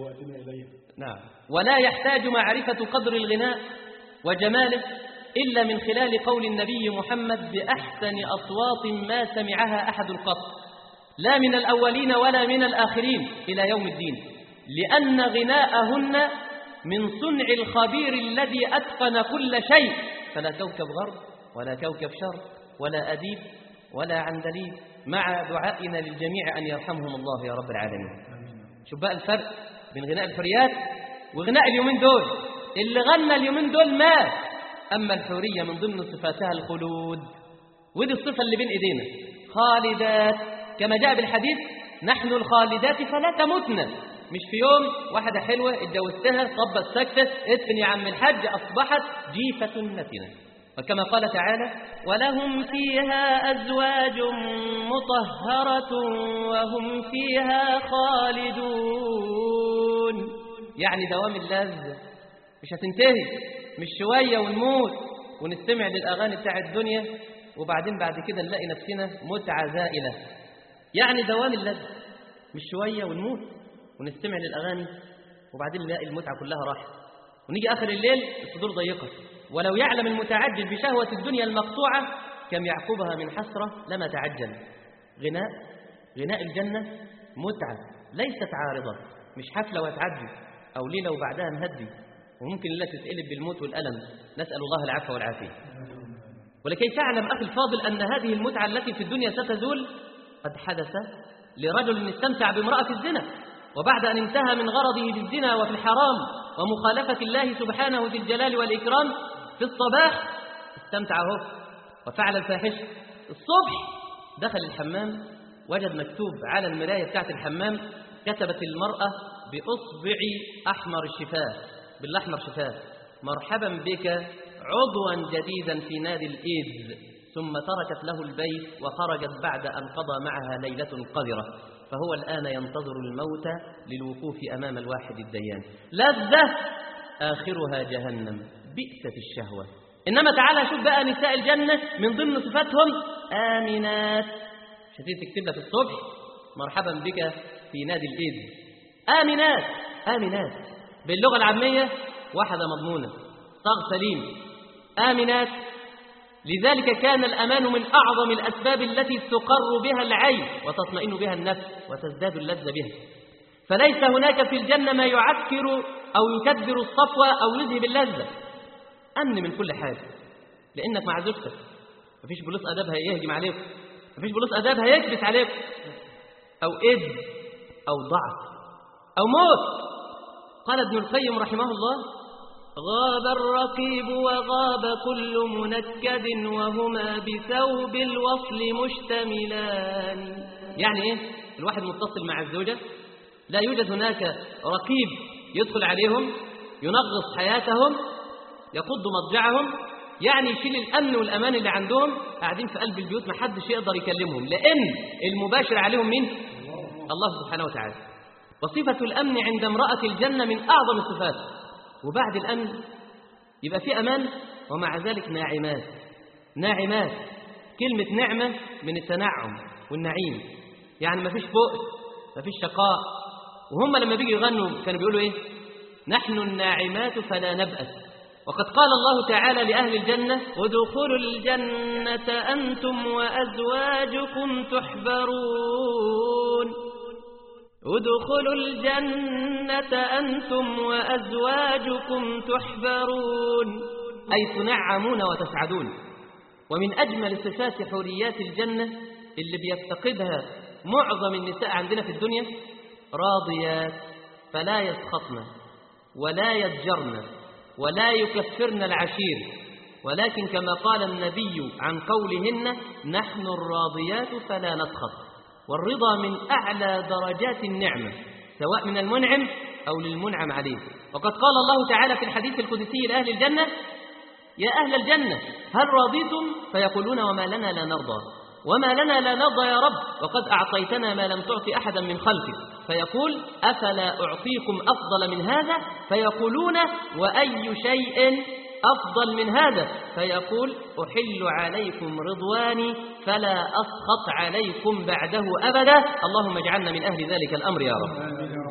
نعم. ولا يحتاج معرفة قدر الغناء وجماله إلا من خلال قول النبي محمد: بأحسن أصوات ما سمعها أحد قط، لا من الأولين ولا من الآخرين إلى يوم الدين، لأن غناءهن من صنع الخبير الذي أتقن كل شيء فلا كوكب غرب ولا كوكب شرق ولا أديب ولا عندليب، مع دعائنا للجميع أن يرحمهم الله يا رب العالمين. شوف بقى الفرق بين غناء الحوريات وغناء اليومين دول. اللي غنى اليومين دول مات، أما الحورية من ضمن صفاتها الخلود، ودي الصفة اللي بين إيدينا، خالدات، كما جاء بالحديث نحن الخالدات فلا تموتنا. مش في يوم واحدة حلوة اتجوزتها طبت سكتة ادفن يا عم الحج أصبحت جيفة نتنة. وكما قال تعالى ولهم فيها أزواج مطهرة وهم فيها خالدون، يعني دوام اللذة مش هتنتهي، مش شوية ونموت ونستمع للأغاني بتاع الدنيا وبعدين بعد كده نلاقي نفسنا متعة زائلة. يعني دوام اللذة مش شوية ونموت ونستمع للأغاني وبعدين نلاقي المتعة كلها راحت ونيجي آخر الليل الصدور ضيقة. ولو يعلم المتعجل بشهوة الدنيا المقطوعة كم يعقبها من حسرة لما تعجل. غناء الجنة متعة ليست عارضة، مش حفلة وتعدي أو ليلة وبعدها نهدي وممكن لا تتقلب بالموت والألم، نسأل الله العفو والعافية. ولكي تعلم أخي الفاضل أن هذه المتعة التي في الدنيا ستزول، قد حدث لرجل استمتع بامرأة الزنا، وبعد أن انتهى من غرضه بالزنا وفي الحرام ومخالفة الله سبحانه ذي الجلال والإكرام، في الصباح استمتع هو وفعل الفاحشة. الصبح دخل الحمام وجد مكتوب على المراية بتاعت الحمام، كتبت المرأة بأصبع أحمر الشفاه، بالأحمر شفاه، مرحبا بك عضوا جديدا في نادي الإيدز. ثم تركت له البيت وخرجت بعد أن قضى معها ليلة قذرة، فهو الآن ينتظر الموت للوقوف أمام الواحد الديان. لذة آخرها جهنم، بئست الشهوة. إنما تعالى شوف بقى نساء الجنة من ضمن صفاتهم آمنات. شتيت تكتب لك الصبح مرحبا بك في نادي الإيدز. آمنات باللغة العامية واحدة مضمونة، صاغ سليم، آمنات. لذلك كان الأمان من أعظم الأسباب التي تقر بها العين وتطمئن بها النفس وتزداد اللذة بها. فليس هناك في الجنة ما يعكر أو يكدر الصفوة أو يذهب اللذة. أمن من كل حاجة، لأنك مع زوجتك مفيش بوليس أداب هيهجم عليك، مفيش بوليس أداب هيكبت عليك، أو إذ أو ضعف أو موت. قال ابن القيم رحمه الله غاب الرقيب وغاب كل منكد وهما بثوب الوصل مشتملان. يعني إيه؟ الواحد متصل مع الزوجة، لا يوجد هناك رقيب يدخل عليهم ينغص حياتهم يقض مضجعهم، يعني يشيل الأمن والأمان اللي عندهم، قاعدين في قلب البيوت ما حدش يقدر يكلمهم، لأن المباشر عليهم مين؟ الله سبحانه وتعالى. وصفة الأمن عند امرأة الجنة من أعظم الصفات. وبعد الأمن يبقى في أمان ومع ذلك ناعمات. كلمة نعمة من التنعم والنعيم، يعني ما فيش بؤس ما فيش شقاء. وهم لما بيجي يغنوا كانوا بيقولوا إيه؟ نحن الناعمات فلا نبأس. وقد قال الله تعالى لأهل الجنة ادخلوا الجنة أنتم وأزواجكم تحبرون. ادخلوا الجنة أنتم وأزواجكم تحبرون، أي تنعمون وتسعدون. ومن أجمل صفات حوريات الجنة اللي بيفتقدها معظم النساء عندنا في الدنيا، راضيات فلا يسخطن ولا يضجرن ولا يكفرن العشير، ولكن كما قال النبي عن قولهن نحن الراضيات فلا نسخط. والرضا من أعلى درجات النعمة، سواء من المنعم أو للمنعم عليه. وقد قال الله تعالى في الحديث القدسي لأهل الجنة يا أهل الجنة هل رضيتم؟ فيقولون وما لنا لا نرضى، وما لنا لا نرضى يا رب وقد أعطيتنا ما لم تعط أحدا من خلقك. فيقول أفلا أعطيكم أفضل من هذا؟ فيقولون وأي شيء أفضل من هذا؟ فيقول أحل عليكم رضواني فلا أسخط عليكم بعده أبدا. اللهم اجعلنا من أهل ذلك الأمر يا رب.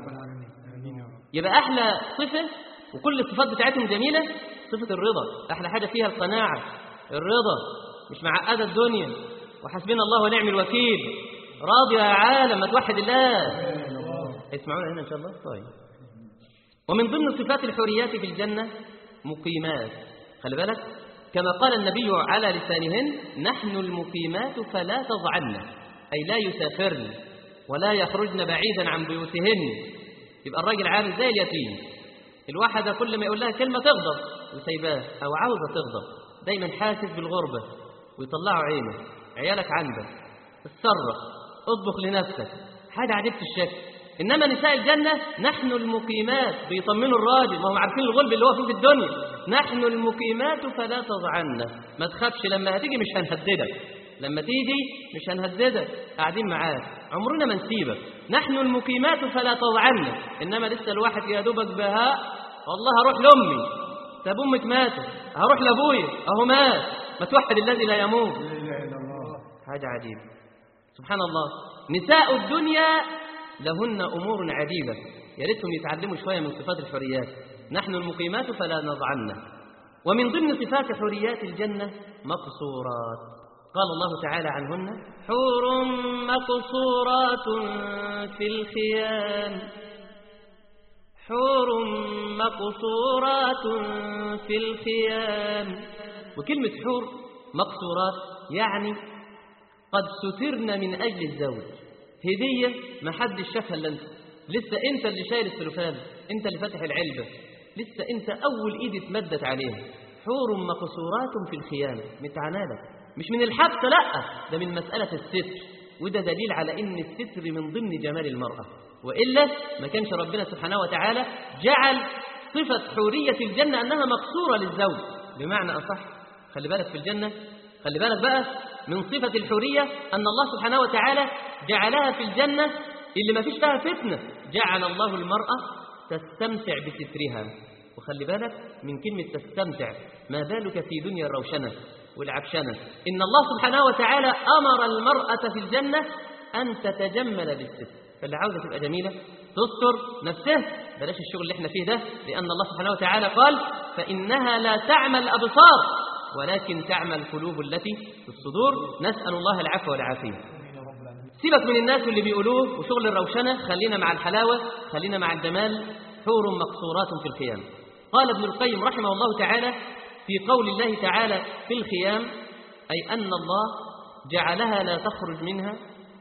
يبقى أحلى صفة، وكل الصفات بتاعتهم جميلة، صفة الرضا. أحلى حاجة فيها القناعة، الرضا، مش معقدة الدنيا وحسبنا الله ونعم الوكيل، راضي يا عالم ما توحد الله. اسمعونا هنا إن شاء الله. طيب، ومن ضمن صفات الحوريات في الجنة مقيمات. خلي بالك، كما قال النبي على لسانهن: نحن المقيمات فلا تضعن، أي لا يسافرن ولا يخرجن بعيدا عن بيوتهن. يبقى الراجل عامل زي اليتيم، الواحدة كل ما يقول لها كلمة تغضب وسيباه، أو عاوزة تغضب، دايما حاسس بالغربة ويطلعوا عينه. عيالك عندك، اتصرف، اطبخ لنفسك، حاجة عجيبة الشكل. إنما نساء الجنة نحن المقيمات، بيطمنوا الراجل، ما هم عارفين الغلب اللي هو فيه في الدنيا. نحن المقيمات فلا تضعن، ما تخافش، لما هتيجي مش هنهددك، لما تيجي مش هنهددك، قاعدين معاك، عمرنا ما نسيبك. نحن المقيمات فلا تضعن. إنما لسه الواحد يا دوبك بهاء، والله هروح لأمي، طب أمك ماتت، هروح لأبويا أهو مات، ما توحد الذي لا يموت. حاجة عجيبة سبحان الله. نساء الدنيا لهن أمور عجيبة، يا ريتهم يتعلموا شوية من صفات الحريات. نحن المقيمات فلا نضعن. ومن ضمن صفات حريات الجنة مقصورات، قال الله تعالى عنهن: حور مقصورات في الخيام، حور مقصورات في الخيام. وكلمة حور مقصورات يعني قد سترن من أجل الزوج، هدية ما حدش شافها إلا أنت، لسه أنت اللي شايل السلوفان، أنت اللي فاتح العلبة، لسه أنت أول إيد اتمدت عليها. حور مقصورات في الخيام، متعنالك، مش من الحبس، لا، ده من مسألة الستر، وده دليل على إن الستر من ضمن جمال المرأة، وإلا ما كانش ربنا سبحانه وتعالى جعل صفة حورية الجنة أنها مقصورة للزوج. بمعنى أصح، خلي بالك في الجنة، خلي بالك بقى من صفة الحورية أن الله سبحانه وتعالى جعلها في الجنة اللي ما فيش فيها فتنة. جعل الله المرأة تستمتع بسترها، وخلي بالك من كلمة تستمتع، ما بالك في دنيا الروشنة والعبشنة. إن الله سبحانه وتعالى أمر المرأة في الجنة أن تتجمل بالستر، فاللي عاوزة تبقى جميلة تستر نفسها، بلاش الشغل اللي احنا فيه ده، لأن الله سبحانه وتعالى قال: فإنها لا تعمى الأبصار ولكن تعمى القلوب التي في الصدور. نسأل الله العفو والعافية. سيبك من الناس اللي بيقولوه وشغل الروشنة، خلينا مع الحلاوة، خلينا مع الجمال. حور مقصورات في الخيام. قال ابن القيم رحمه الله تعالى في قول الله تعالى في الخيام، أي أن الله جعلها لا تخرج منها،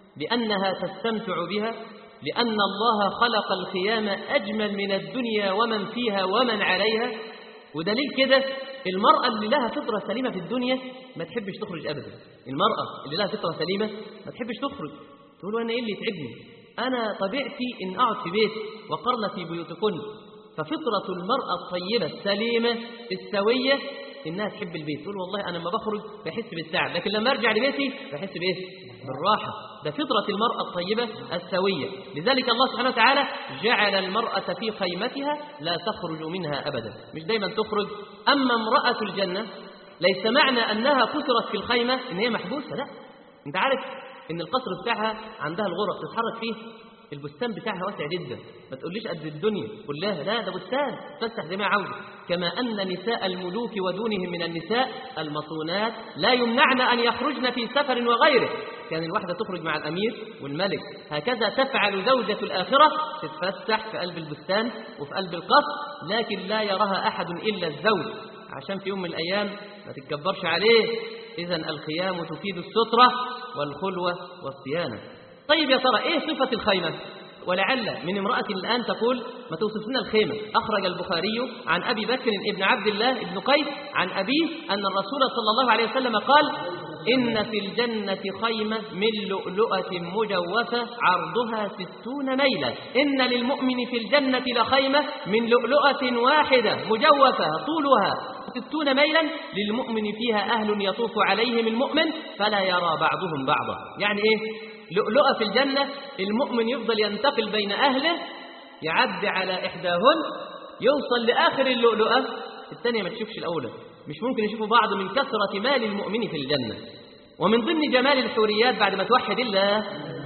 لأنها تستمتع بها، لأن الله خلق الخيام أجمل من الدنيا ومن فيها ومن عليها. ودليل كده المرأة اللي لها فطرة سليمة في الدنيا ما تحبش تخرج أبدا. المرأة اللي لها فطرة سليمة ما تحبش تخرج، تقول أنا إيه اللي يتعبني، أنا طبيعتي إن أقعد في بيت وقرن في بيوتكن. ففطرة المرأة الطيبة السليمة السوية إنها تحب البيت، تقول والله أنا لما بخرج بحس بالتعب، لكن لما أرجع لبيتي بحس بإيه؟ بالراحة. ده فطرة المرأة الطيبة السوية. لذلك الله سبحانه وتعالى جعل المرأة في خيمتها لا تخرج منها أبدا، مش دايما تخرج. أما امرأة الجنة ليس معنى أنها كسرت في الخيمة إن هي محبوسة، لا، أنت عارف إن القصر بتاعها عندها الغرف تتحرك فيه، البستان بتاعها واسع جدا، ما تقوليش قد الدنيا كلها، لا، ده بستان تفتح زي ما عاوزة. كما أن نساء الملوك ودونهم من النساء المصونات لا يمنعن أن يخرجن في سفر وغيره. كان الواحدة تخرج مع الأمير والملك، هكذا تفعل زوجة الآخرة، تتفسح في قلب البستان وفي قلب القصر، لكن لا يراها أحد إلا الزوج، عشان في يوم من الأيام ما تتكبرش عليه. إذن الخيام تفيد السترة والخلوة والصيانة. طيب يا ترى إيه صفة الخيمة؟ ولعل من امرأة الآن تقول ما توصف لنا الخيمة. أخرج البخاري عن أبي بكر ابن عبد الله ابن قيس عن أبيه أن الرسول صلى الله عليه وسلم قال: إن في الجنة خيمة من لؤلؤة مجوفة عرضها 60 ميلا. إن للمؤمن في الجنة لخيمة من لؤلؤة واحدة مجوفة طولها 60 ميلا، للمؤمن فيها أهل يطوف عليهم المؤمن فلا يرى بعضهم بعضا. يعني إيه؟ لؤلؤة في الجنة، المؤمن يفضل ينتقل بين أهله، يعدي على إحداهن، يوصل لآخر اللؤلؤة، الثانية ما تشوفش الأولى، مش ممكن يشوفوا بعض من كثرة مال المؤمن في الجنة. ومن ضمن جمال الحوريات بعد ما توحد الله،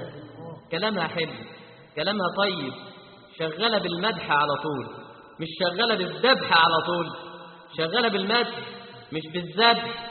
كلامها حلو، كلامها طيب، شغالة بالمدح على طول، مش شغالة بالذبح على طول، شغالة بالمدح مش بالذبح،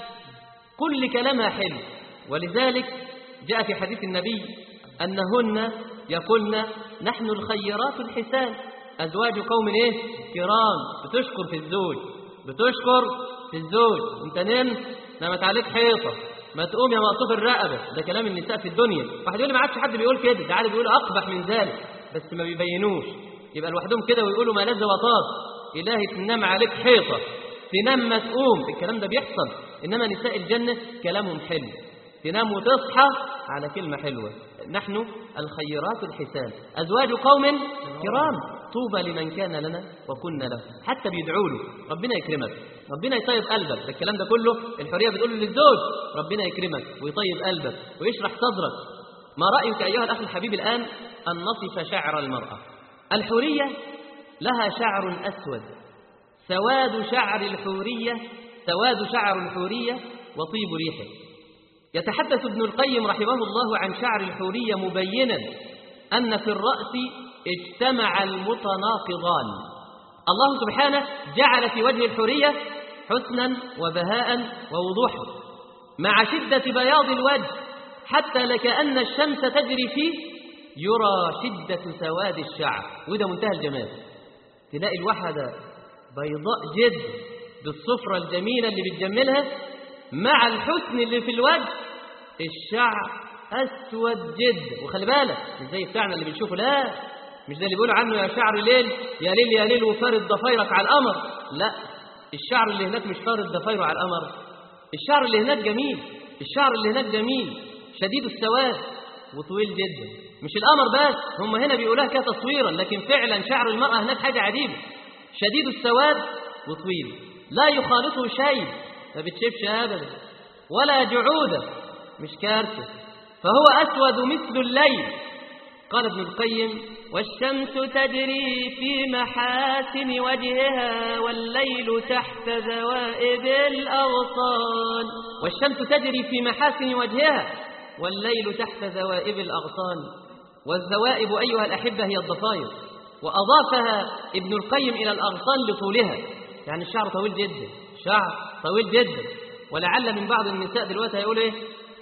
كل كلامها حلو. ولذلك جاء في حديث النبي أنهن يقولن: نحن الخيرات الحسان، أزواج قوم إيه؟ كرام، بتشكر في الزوج، بتشكر في الزوج، انت نمت عليك حيطة ما تقوم يا مقطوف الرقبة. ده كلام النساء في الدنيا. واحد يقول لي ما عادش حد بيقول كده، ده عادي بيقول أقبح من ذلك بس ما بيبينوش، يبقى لوحدهم كده ويقولوا ما لذ وطاب. إلهي تنام عليك حيطة، تنام ما تقوم، الكلام ده بيحصل. إنما نساء الجنة كلامهم حلو، تنام وتصحى على كلمة حلوة. نحن الخيرات الحسان أزواج قوم كرام طوبى لمن كان لنا وكنا له. حتى بيدعوا له ربنا يكرمك، ربنا يطيب قلبك. ده الكلام ده كله الحورية بتقول له للزوج ربنا يكرمك ويطيب قلبك ويشرح صدرك. ما رأيك أيها الأخ الحبيب الآن أن نصف شعر المرأة؟ الحورية لها شعر أسود، سواد شعر الحورية وطيب ريحه. يتحدث ابن القيم رحمه الله عن شعر الحورية مبينا أن في الرأس اجتمع المتناقضان. الله سبحانه جعل في وجه الحورية حسنا وبهاء ووضوحا مع شدة بياض الوجه حتى لكأن الشمس تجري فيه، يرى شدة سواد الشعر، وده منتهى الجمال. تلاقي الواحدة بيضاء جد بالصفرة الجميلة اللي بتجملها مع الحسن اللي في الوجه، الشعر أسود جد. وخلي بالك مش زي بتاعنا اللي بنشوفه، لا مش ده اللي بيقولوا عنه يا شعر ليل يا ليل يا ليل وفارد ضفايرك على القمر. لا، الشعر اللي هناك مش فارد ضفايره على القمر، الشعر اللي هناك جميل، الشعر اللي هناك جميل شديد السواد وطويل جدا. مش القمر بس، هم هنا بيقولوها كده تصويرا، لكن فعلا شعر المرأة هناك حاجة عجيبة، شديد السواد وطويل لا يخالطه شيء، ما بتشبش أبدا، ولا جعودة، مش كارثة، فهو أسود مثل الليل. قال ابن القيم: والشمس تجري في محاسن وجهها والليل تحت ذوائب الأغصان. والشمس تجري في محاسن وجهها والليل تحت ذوائب الأغصان. والذوائب أيها الأحبة هي الضفائر، وأضافها ابن القيم إلى الأغصان لطولها، يعني الشعر طويل جدا، شعر طويل جدا. ولعل من بعض النساء دلوقتي هيقول ايه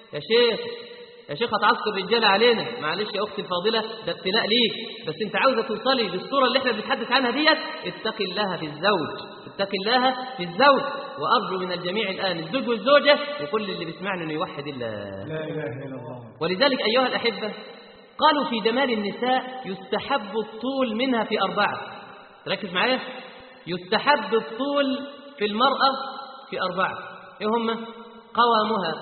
يا شيخ هتعصر الرجاله علينا. معلش يا اختي الفاضله، ده ابتلاء ليك، بس انت عاوزه توصلي للصوره اللي احنا بنتحدث عنها ديت. اتقي الله في الزوج، وارجو من الجميع الان الزوج والزوجه وكل اللي بيسمعني انه يوحد الله، لا اله الا الله. ولذلك ايها الاحبه قالوا في جمال النساء يستحب الطول منها في 4. ركز معايا، يستحب الطول في المرأة في 4. ايه هم؟ قوامها،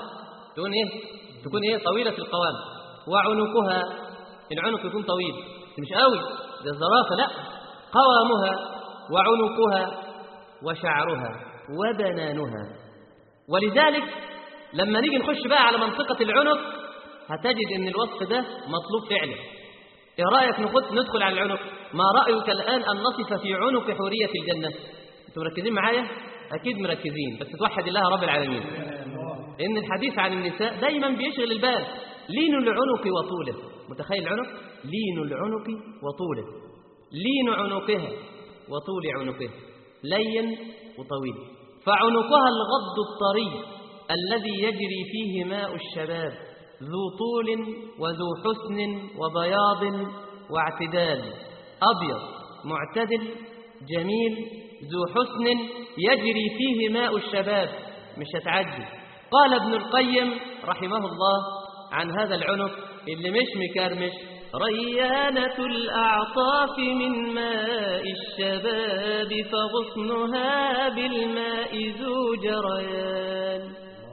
تكون ايه طويلة في القوام، وعنقها، العنق يكون طويل مش قوي زي الزرافة، لا، قوامها وعنقها وشعرها وبنانها. ولذلك لما نيجي نخش بقى على منطقة العنق هتجد ان الوصف ده مطلوب فعلا. ايه رأيك ندخل على العنق؟ ما رأيك الآن أن نصف في عنق حورية الجنة؟ انتم مركزين معايا؟ أكيد مركزين، بس توحد الله رب العالمين. إن الحديث عن النساء دايما بيشغل البال. لين العنق وطوله، متخيل العنق؟ لين العنق وطوله، لين عنقها وطول عنقها، لين وطويل. فعنقها الغض الطري الذي يجري فيه ماء الشباب، ذو طول وذو حسن وبياض واعتدال، أبيض معتدل جميل ذو حسن يجري فيه ماء الشباب، مش هتعدي. قال ابن القيم رحمه الله عن هذا العنق اللي مش مكرمش: ريانة الأعطاف من ماء الشباب فغصنها بالماء ذو جريان،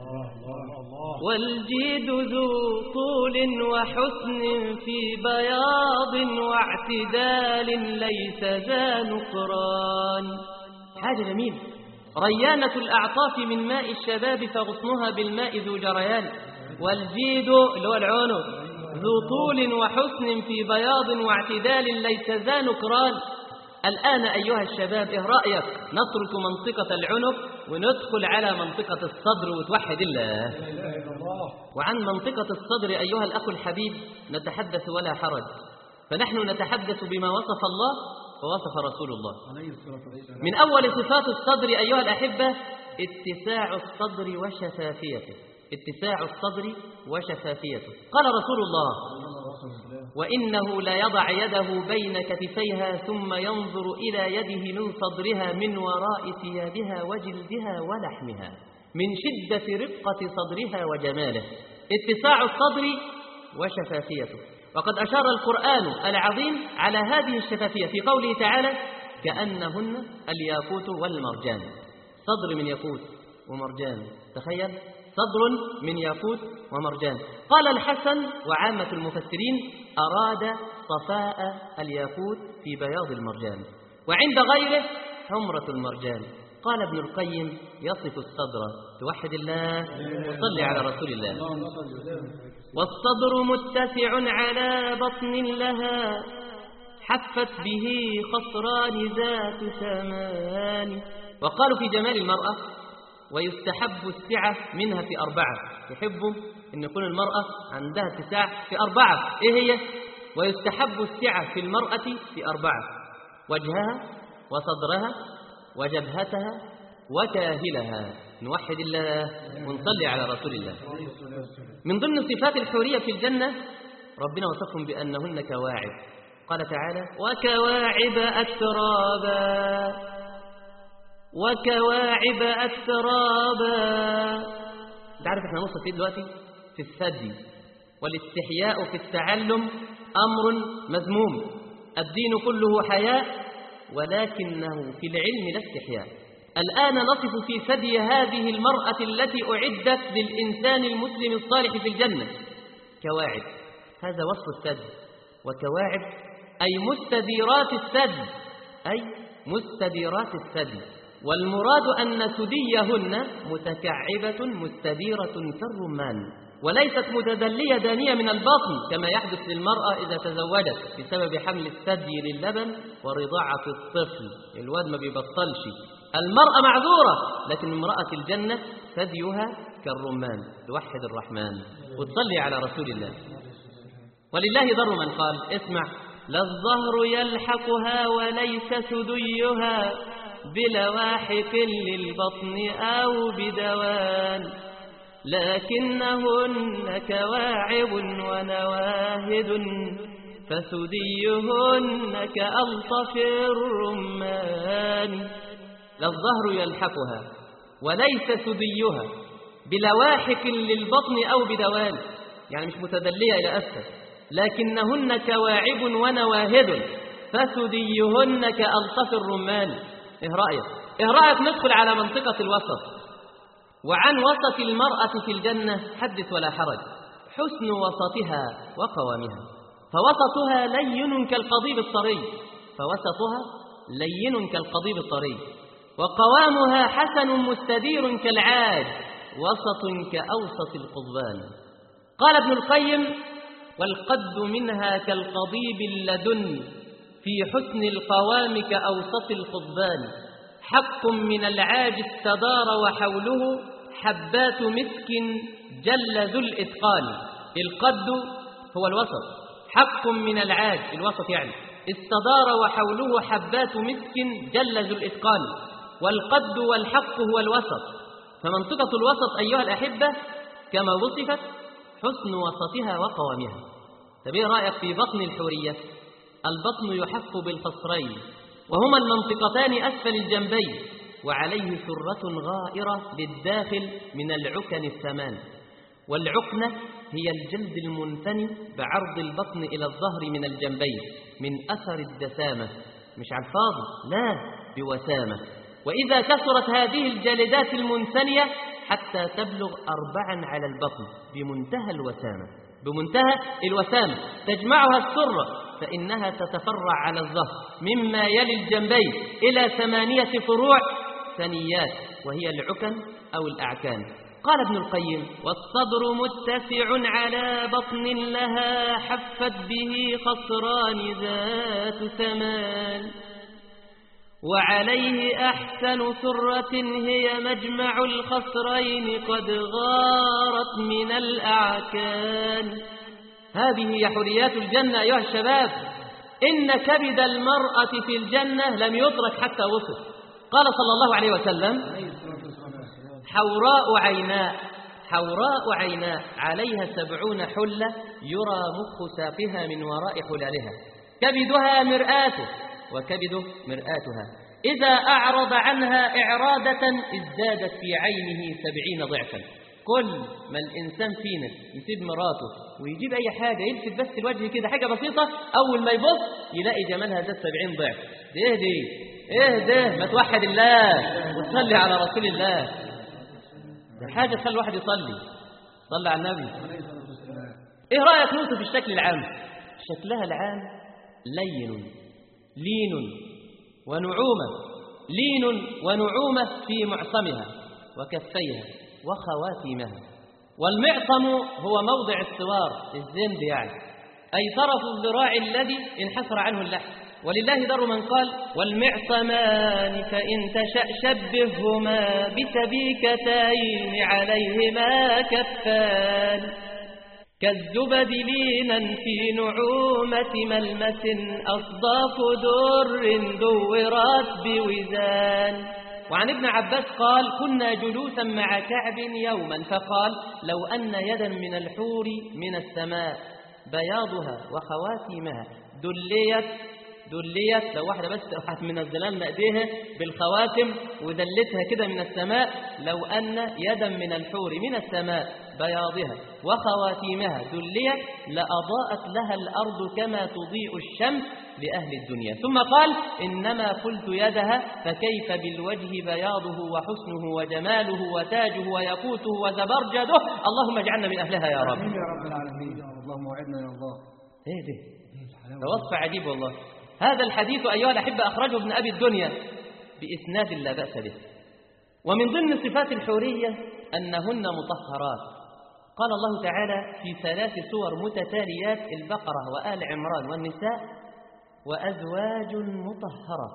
والجيد ذو طول وحسن في بياض واعتدال ليس ذا نقران. حاجة جميلة. ريانة الأعطاف من ماء الشباب فغصنها بالماء ذو جريان، والجيد اللي هو العنق ذو طول وحسن في بياض واعتدال ليس ذا نقران. الآن أيها الشباب إيه رأيك نترك منطقة العنق وندخل على منطقة الصدر وتوحد الله؟ وعن منطقة الصدر أيها الأخ الحبيب نتحدث ولا حرج، فنحن نتحدث بما وصف الله ووصف رسول الله. من أول صفات الصدر أيها الأحبة اتساع الصدر وشفافيته، اتساع الصدر وشفافيته. قال رسول الله: وإنه ليضع يده بين كتفيها ثم ينظر إلى يده من صدرها من وراء ثيابها وجلدها ولحمها من شدة رقة صدرها وجماله، اتساع الصدر وشفافيته. وقد أشار القرآن العظيم على هذه الشفافية في قوله تعالى: كأنهن الياقوت والمرجان. صدر من ياقوت ومرجان، تخيل، صدر من ياقوت ومرجان. قال الحسن وعامة المفسرين: أراد صفاء الياقوت في بياض المرجان، وعند غيره حمرة المرجان. قال ابن القيم: يصف الصدر، توحد الله وصلي على رسول الله. والصدر متسع على بطن لها حفت به خصران ذات ثمان. وقالوا في جمال المرأة: ويستحب السعة منها في 4. يحبوا أن يكون المرأة عندها اتساع في 4. إيه هي؟ ويستحب السعة في المرأة في 4: وجهها وصدرها وجبهتها وكاهلها. نوحد الله ونصلي على رسول الله. من ضمن صفات الحورية في الجنة ربنا وصفهم بأنهن كواعب. قال تعالى: وكواعب أترابا، وكواعب أترابا. انت عارف احنا نوصل فيه دلوقتي في الثدي، والاستحياء في التعلم أمر مذموم. الدين كله حياء، ولكنه في العلم لا استحياء. الآن نصف في ثدي هذه المرأة التي أعدت للإنسان المسلم الصالح في الجنة كواعب. هذا وصف الثدي. وكواعب أي مستديرات الثدي، أي مستديرات الثدي. والمراد أن ثديهن متكعبة مستديرة كالرمان، وليست متدلية دانية من البطن كما يحدث للمرأة إذا تزوجت بسبب حمل الثدي للبن ورضاعة الطفل، الواد ما بيبطلش. المرأة معذورة، لكن امرأة الجنة ثديها كالرمان. توحد الرحمن وتصلي على رسول الله. ولله ضر من قال: اسمع: لا الظهر يلحقها وليس ثديها بلواحق للبطن أو بدوان، لكنهن كواعب ونواهد فثديهن كألطف الرمان. لا الظهر يلحقها وليس ثديها بلواحق للبطن أو بدوان، يعني مش متدلية إلى أسفل، لكنهن كواعب ونواهد فثديهن كألطف الرمان. إيه رأيك؟ إيه رأيك ندخل على منطقة الوسط؟ وعن وسط المرأة في الجنة حدث ولا حرج: حسن وسطها وقوامها، فوسطها لين كالقضيب الطري، فوسطها لين كالقضيب الطري، وقوامها حسن مستدير كالعاج، وسط كأوسط القضبان. قال ابن القيم: والقد منها كالقضيب اللدن في حسن القوام كأوسط القضبان، حق من العاج استدار وحوله حبات مسك جل ذو الإتقان. القد هو الوسط، حق من العاج الوسط يعني، استدار وحوله حبات مسك جل ذو الإتقان. والقد والحق هو الوسط، فمنطقة الوسط أيها الأحبة كما وصفت حسن وسطها وقوامها. طب ايه رأيك في بطن الحورية؟ البطن يحف بالخصرين، وهما المنطقتان أسفل الجنبين، وعليه سرة غائرة للداخل من العكن الثمان. والعكنة هي الجلد المنثني بعرض البطن إلى الظهر من الجنبين من أثر الدسامة، مش على الفاضي، لا، بوسامة. وإذا كثرت هذه الجلدات المنثنية حتى تبلغ 4 على البطن بمنتهى الوسامة، بمنتهى الوسامة، تجمعها السرة فإنها تتفرع على الظهر مما يلي الجنبين إلى 8 فروع ثنيات، وهي العكن أو الأعكان. قال ابن القيم: والصدر متسع على بطن لها حفت به خصران ذات ثمان، وعليه أحسن سرة هي مجمع الخصرين قد غارت من الأعكان. هذه هي حريات الجنة أيها الشباب. إن كبد المرأة في الجنة لم يترك حتى وصف. قال صلى الله عليه وسلم: حوراء عيناء حوراء عيناء عليها 70 حلة يرى مخ ساقها من وراء حلالها، كبدها مرآته وكبده مرآتها، إذا أعرض عنها إعرادة ازدادت في عينه 70 ضعفا. كل ما الإنسان فينا يسيب مراته ويجيب أي حاجة يلفت بس الوجه كده حاجة بسيطة، أول ما يبص يلاقي جمالها زاد 70 ضعف. إيه ده ما توحد الله وتصلي على رسول الله، ده حاجة تخلي الواحد يصلي. صلى على النبي. إيه رأيك نوصف الشكل العام؟ شكلها العام لين ونعومة، لين ونعومة في معصمها وكفيها وخواتيمها. والمعصم هو موضع السوار الزند يعني، أي طرف الذراع الذي انحسر عنه اللحم. ولله در من قال: والمعصمان فإن تشأ شبههما بسبيكتين عليهما كفان، كالزبد لينا في نعومة ملمس أصداف در دورات بوزان. وعن ابن عباس قال: كنا جلوسا مع كعب يوما فقال: لو أن يدا من الحور من السماء بياضها وخواتيمها دليت لو واحدة بس راحت من الظلال مأديها بالخواتم ودلتها كده من السماء، لو أن يدا من الحور من السماء بياضها وخواتيمها دليت لأضاءت لها الأرض كما تضيء الشمس لأهل الدنيا. ثم قال: إنما قلت يدها فكيف بالوجه بياضه وحسنه وجماله وتاجه ويقوته وزبرجده، اللهم اجعلنا من أهلها يا رب. يا رب العالمين، اللهم وعدنا يا الله. ده وصف عجيب والله. هذا الحديث أيها الأحبة أخرجه ابن أبي الدنيا بإسناد لا بأس به. ومن ضمن صفات الحورية أنهن مطهرات. قال الله تعالى في 3 سور متتاليات: البقرة وآل عمران والنساء: وأزواج مطهرة.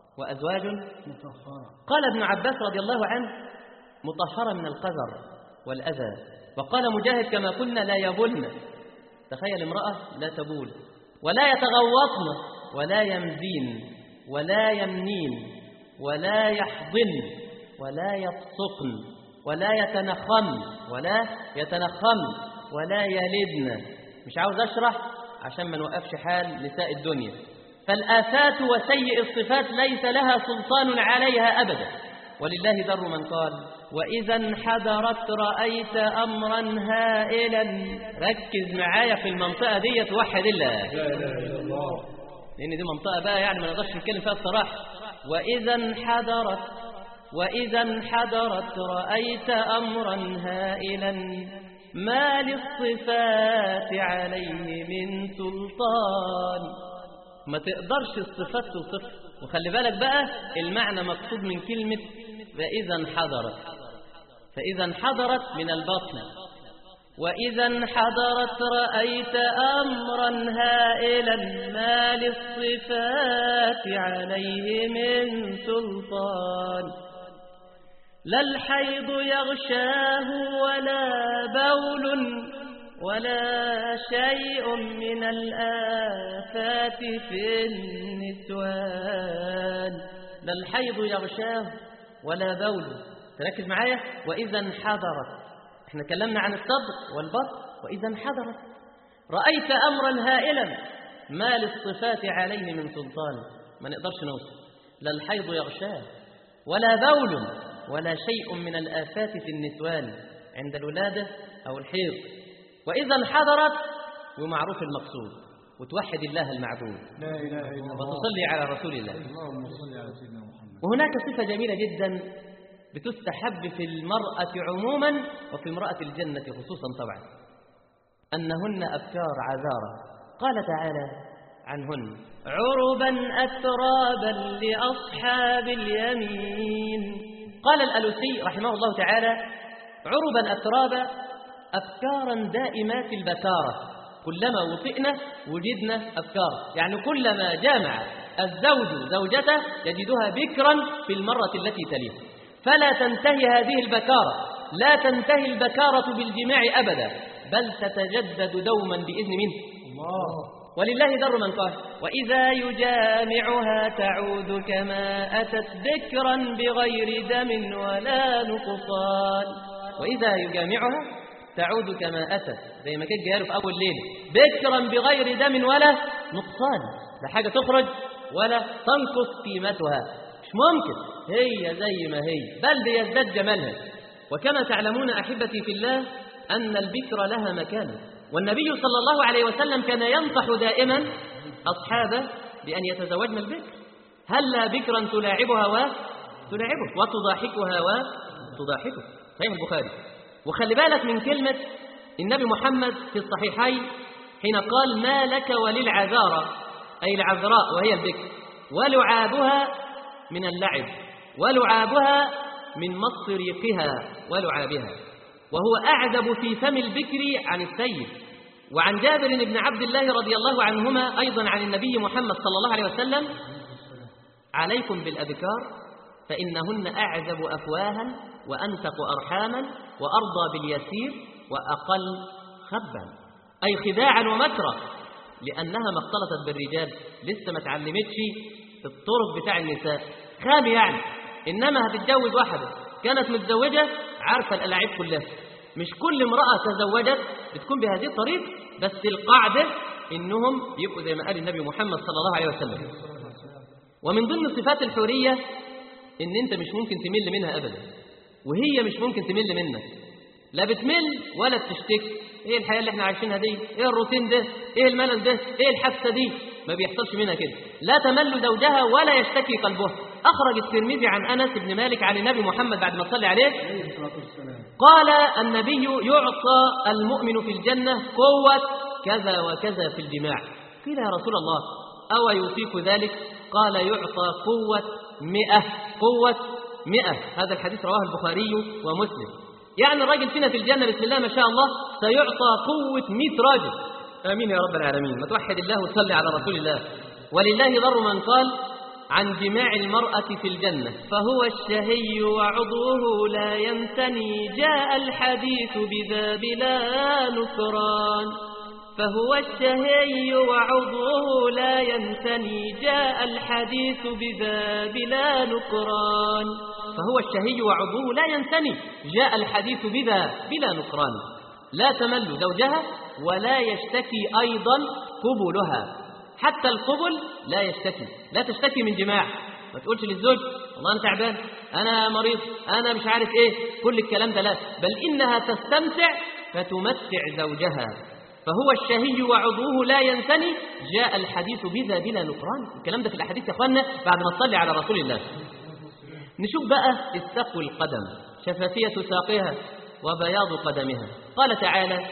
قال ابن عباس رضي الله عنه: مطهرة من القذر والأذى. وقال مجاهد: كما قلنا لا يبولن. تخيل امرأة لا تبول ولا يتغوطن ولا يمزين ولا يمنين ولا يحضن ولا يبصقن ولا يتنخم ولا يلدن. مش عاوز أشرح عشان ما نوقفش حال نساء الدنيا. فالآفات وسيء الصفات ليس لها سلطان عليها أبدا. ولله در من قال: وإذا انحدرت رأيت أمرا هائلا. ركز معايا في المنطقة دي توحد الله، لا إله إلا الله، لأن دي منطقة بقى يعني ما نقدرش نتكلم فيها الصراحة. وإذا انحدرت رأيت أمرا هائلا ما للصفات عليه من سلطان. ما تقدرش الصفات توصف. وخلي بالك بقى المعنى مقصود من كلمة فإذا انحدرت من البطن. وإذا انحدرت رأيت أمرا هائلا ما للصفات عليه من سلطان. لا الحيض يغشاه ولا بول ولا شيء من الآفات في النسوان. لا الحيض يغشاه ولا بول. تركز معايا. وإذا انحدرت، احنا كلمنا عن الصدر والبطن. وإذا انحدرت رأيت أمرا هائلا ما للصفات عليه من سلطان. ما نقدرش نوصل. لا الحيض يغشاه ولا بول ولا شيء من الآفات في النسوان عند الولادة أو الحيض. وإذا انحدرت ومعروف المقصود وتوحد الله المعبود، لا إله إلا الله، وتصلي على رسول الله. اللهم صل على سيدنا محمد. وهناك صفة جميلة جدا بتستحب في المرأة عموما وفي امرأة الجنة خصوصا طبعا، أنهن أبكار عذارى. قال تعالى عنهن: عربا أترابا لأصحاب اليمين. قال الألوسي رحمه الله تعالى: عربا أترابا، أفكارا دائمات البكارة، كلما وطئنا وجدنا أفكار. يعني كلما جامع الزوج زوجته يجدها بكرا في المرة التي تليها. فلا تنتهي هذه البكارة، لا تنتهي البكارة بالجماع أبدا، بل تتجدد دوما بإذن منه الله. ولله در من قال: وإذا يجامعها تعود كما أتت بكرا بغير دم ولا نقصان. وإذا يجامعها تعود كما أتت، زي ما كانت جايه في أول ليلة، بكرا بغير دم ولا نقصان، لا حاجة تخرج ولا تنقص قيمتها، مش ممكن، هي زي ما هي، بل بيزداد جمالها. وكما تعلمون أحبتي في الله أن البكر لها مكانة، والنبي صلى الله عليه وسلم كان ينصح دائما أصحابه بأن يتزوجن البكر. هلا بكرا تلاعبها وتلاعبك وتضاحكها وتضاحكك، صحيح البخاري. وخلي بالك من كلمة النبي محمد في الصحيحين حين قال ما لك وللعذارى، أي العذراء وهي البكر، ولعابها من اللعب، ولعابها من مص ريقها ولعابها، وهو أعذب في فم البكر عن السيد. وعن جابر بن عبد الله رضي الله عنهما أيضا عن النبي محمد صلى الله عليه وسلم عليكم بالأبكار فإنهن أعذب أفواها وأنتق أرحاما وأرضى باليسير وأقل خبا، أي خداعا ومكرا، لأنها ما اختلطت بالرجال، لسه ما تعلمتش الطرق بتاع النساء، خابي يعني، إنما هتتجوز واحدة كانت متزوجة عارفة الألاعيب كلها. مش كل امرأة تزوجت بتكون بهذه الطريقة، بس القاعدة إنهم يبقوا زي ما قال النبي محمد صلى الله عليه وسلم. ومن ضمن صفات الحورية إن أنت مش ممكن تمل منها أبدا، وهي مش ممكن تمل منك، لا بتمل ولا بتشتكي. ايه الحياة اللي احنا عايشينها دي؟ ايه الروتين ده؟ ايه الملل ده؟ ايه الحبسة دي؟ ما بيحصلش منها كده. لا تمل زوجها ولا يشتكي قلبها. أخرج الترمذي عن أنس بن مالك عن النبي محمد بعد ما صلى عليه قال النبي يعطى المؤمن في الجنة قوة كذا وكذا في الجماع. قيل يا رسول الله أو يوصيك ذلك؟ قال يعطى قوة 100. قوة 100. هذا الحديث رواه البخاري ومسلم. يعني الراجل فينا في الجنة بسم الله ما شاء الله سيعطى قوة 100 راجل. آمين يا رب العالمين. ما توحد الله وتصلي على رسول الله. ولله ضر من قال عن جماع المرأة في الجنة فهو الشهي وعضوه لا ينثني، جاء الحديث بذا بلا نكران. فهو الشهي وعضوه لا ينثني، جاء الحديث بذا بلا نكران. فهو الشهي وعضوه لا ينثني، جاء الحديث بذا بلا نكران. لا تمل زوجها ولا يشتكي أيضا قبلها، حتى القبل لا يشتكي، لا تشتكي من جماع. ما تقولش للزوج والله أنا تعبان، أنا مريض، أنا مش عارف إيه، كل الكلام ده لا، بل إنها تستمتع فتمتع زوجها. فهو الشهي وعضوه لا ينثني، جاء الحديث بذا بلا نكران. الكلام ده في الأحاديث يا أخوانا بعد ما تصلي على رسول الله. نشوف بقى السقو القدم، شفافية ساقها وبياض قدمها. قال تعالى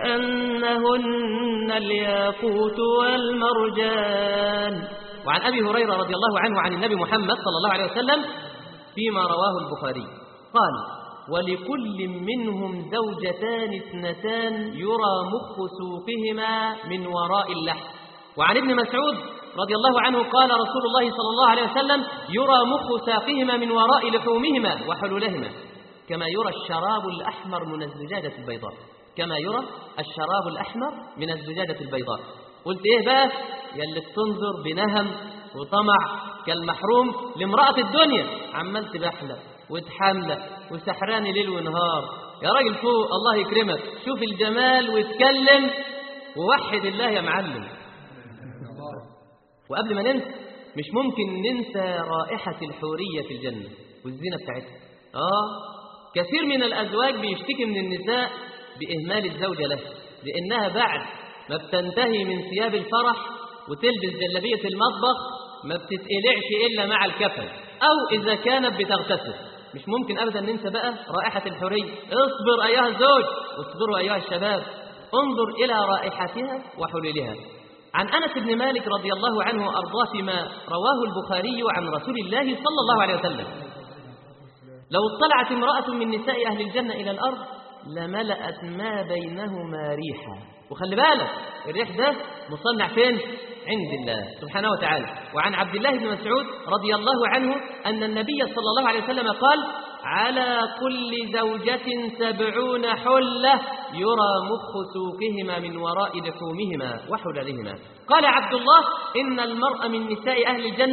كأنهن الياقوت والمرجان. وعن أبي هريرة رضي الله عنه عن النبي محمد صلى الله عليه وسلم فيما رواه البخاري قال ولكل منهم زوجتان اثنتان يرى مخ سوقهما من وراء اللحم. وعن ابن مسعود رضي الله عنه قال رسول الله صلى الله عليه وسلم يرى مخ ساقهما من وراء لحومهما وحلولهما كما يرى الشراب الأحمر من الزجاجة البيضاء. كما يرى الشراب الأحمر من الزجاجة البيضاء. قلت إيه بقى؟ يلي بتنظر بنهم وطمع كالمحروم لامرأة الدنيا، عمال تبحلق وتحملق وسحراني ليل ونهار. يا راجل فوق الله يكرمك، شوف الجمال واتكلم ووحد الله يا معلم. وقبل ما ننسى، مش ممكن ننسى رائحة الحورية في الجنة والزينة بتاعتها. كثير من الأزواج بيشتكي من النساء بإهمال الزوجة له، لأنها بعد ما بتنتهي من ثياب الفرح وتلبس جلبية المطبخ ما بتتقلعش إلا مع الكفن، أو إذا كانت بتغتسل. مش ممكن أبدا ننسى بقى رائحة الحورية. اصبر أيها الزوج واصبروا أيها الشباب، انظر إلى رائحتها وحلولها. عن أنس بن مالك رضي الله عنه وأرضاه فيما رواه البخاري عن رسول الله صلى الله عليه وسلم لو اطلعت امرأة من نساء أهل الجنة إلى الأرض لملأت ما بينهما ريحا. وخلي بالك الريح ده مصنع فين؟ عند الله سبحانه وتعالى. وعن عبد الله بن مسعود رضي الله عنه أن النبي صلى الله عليه وسلم قال على كل زوجة 70 حلة يرى مخ سوقهما من وراء لحومهما وحللهما. قال عبد الله إن المرء من نساء أهل الجنة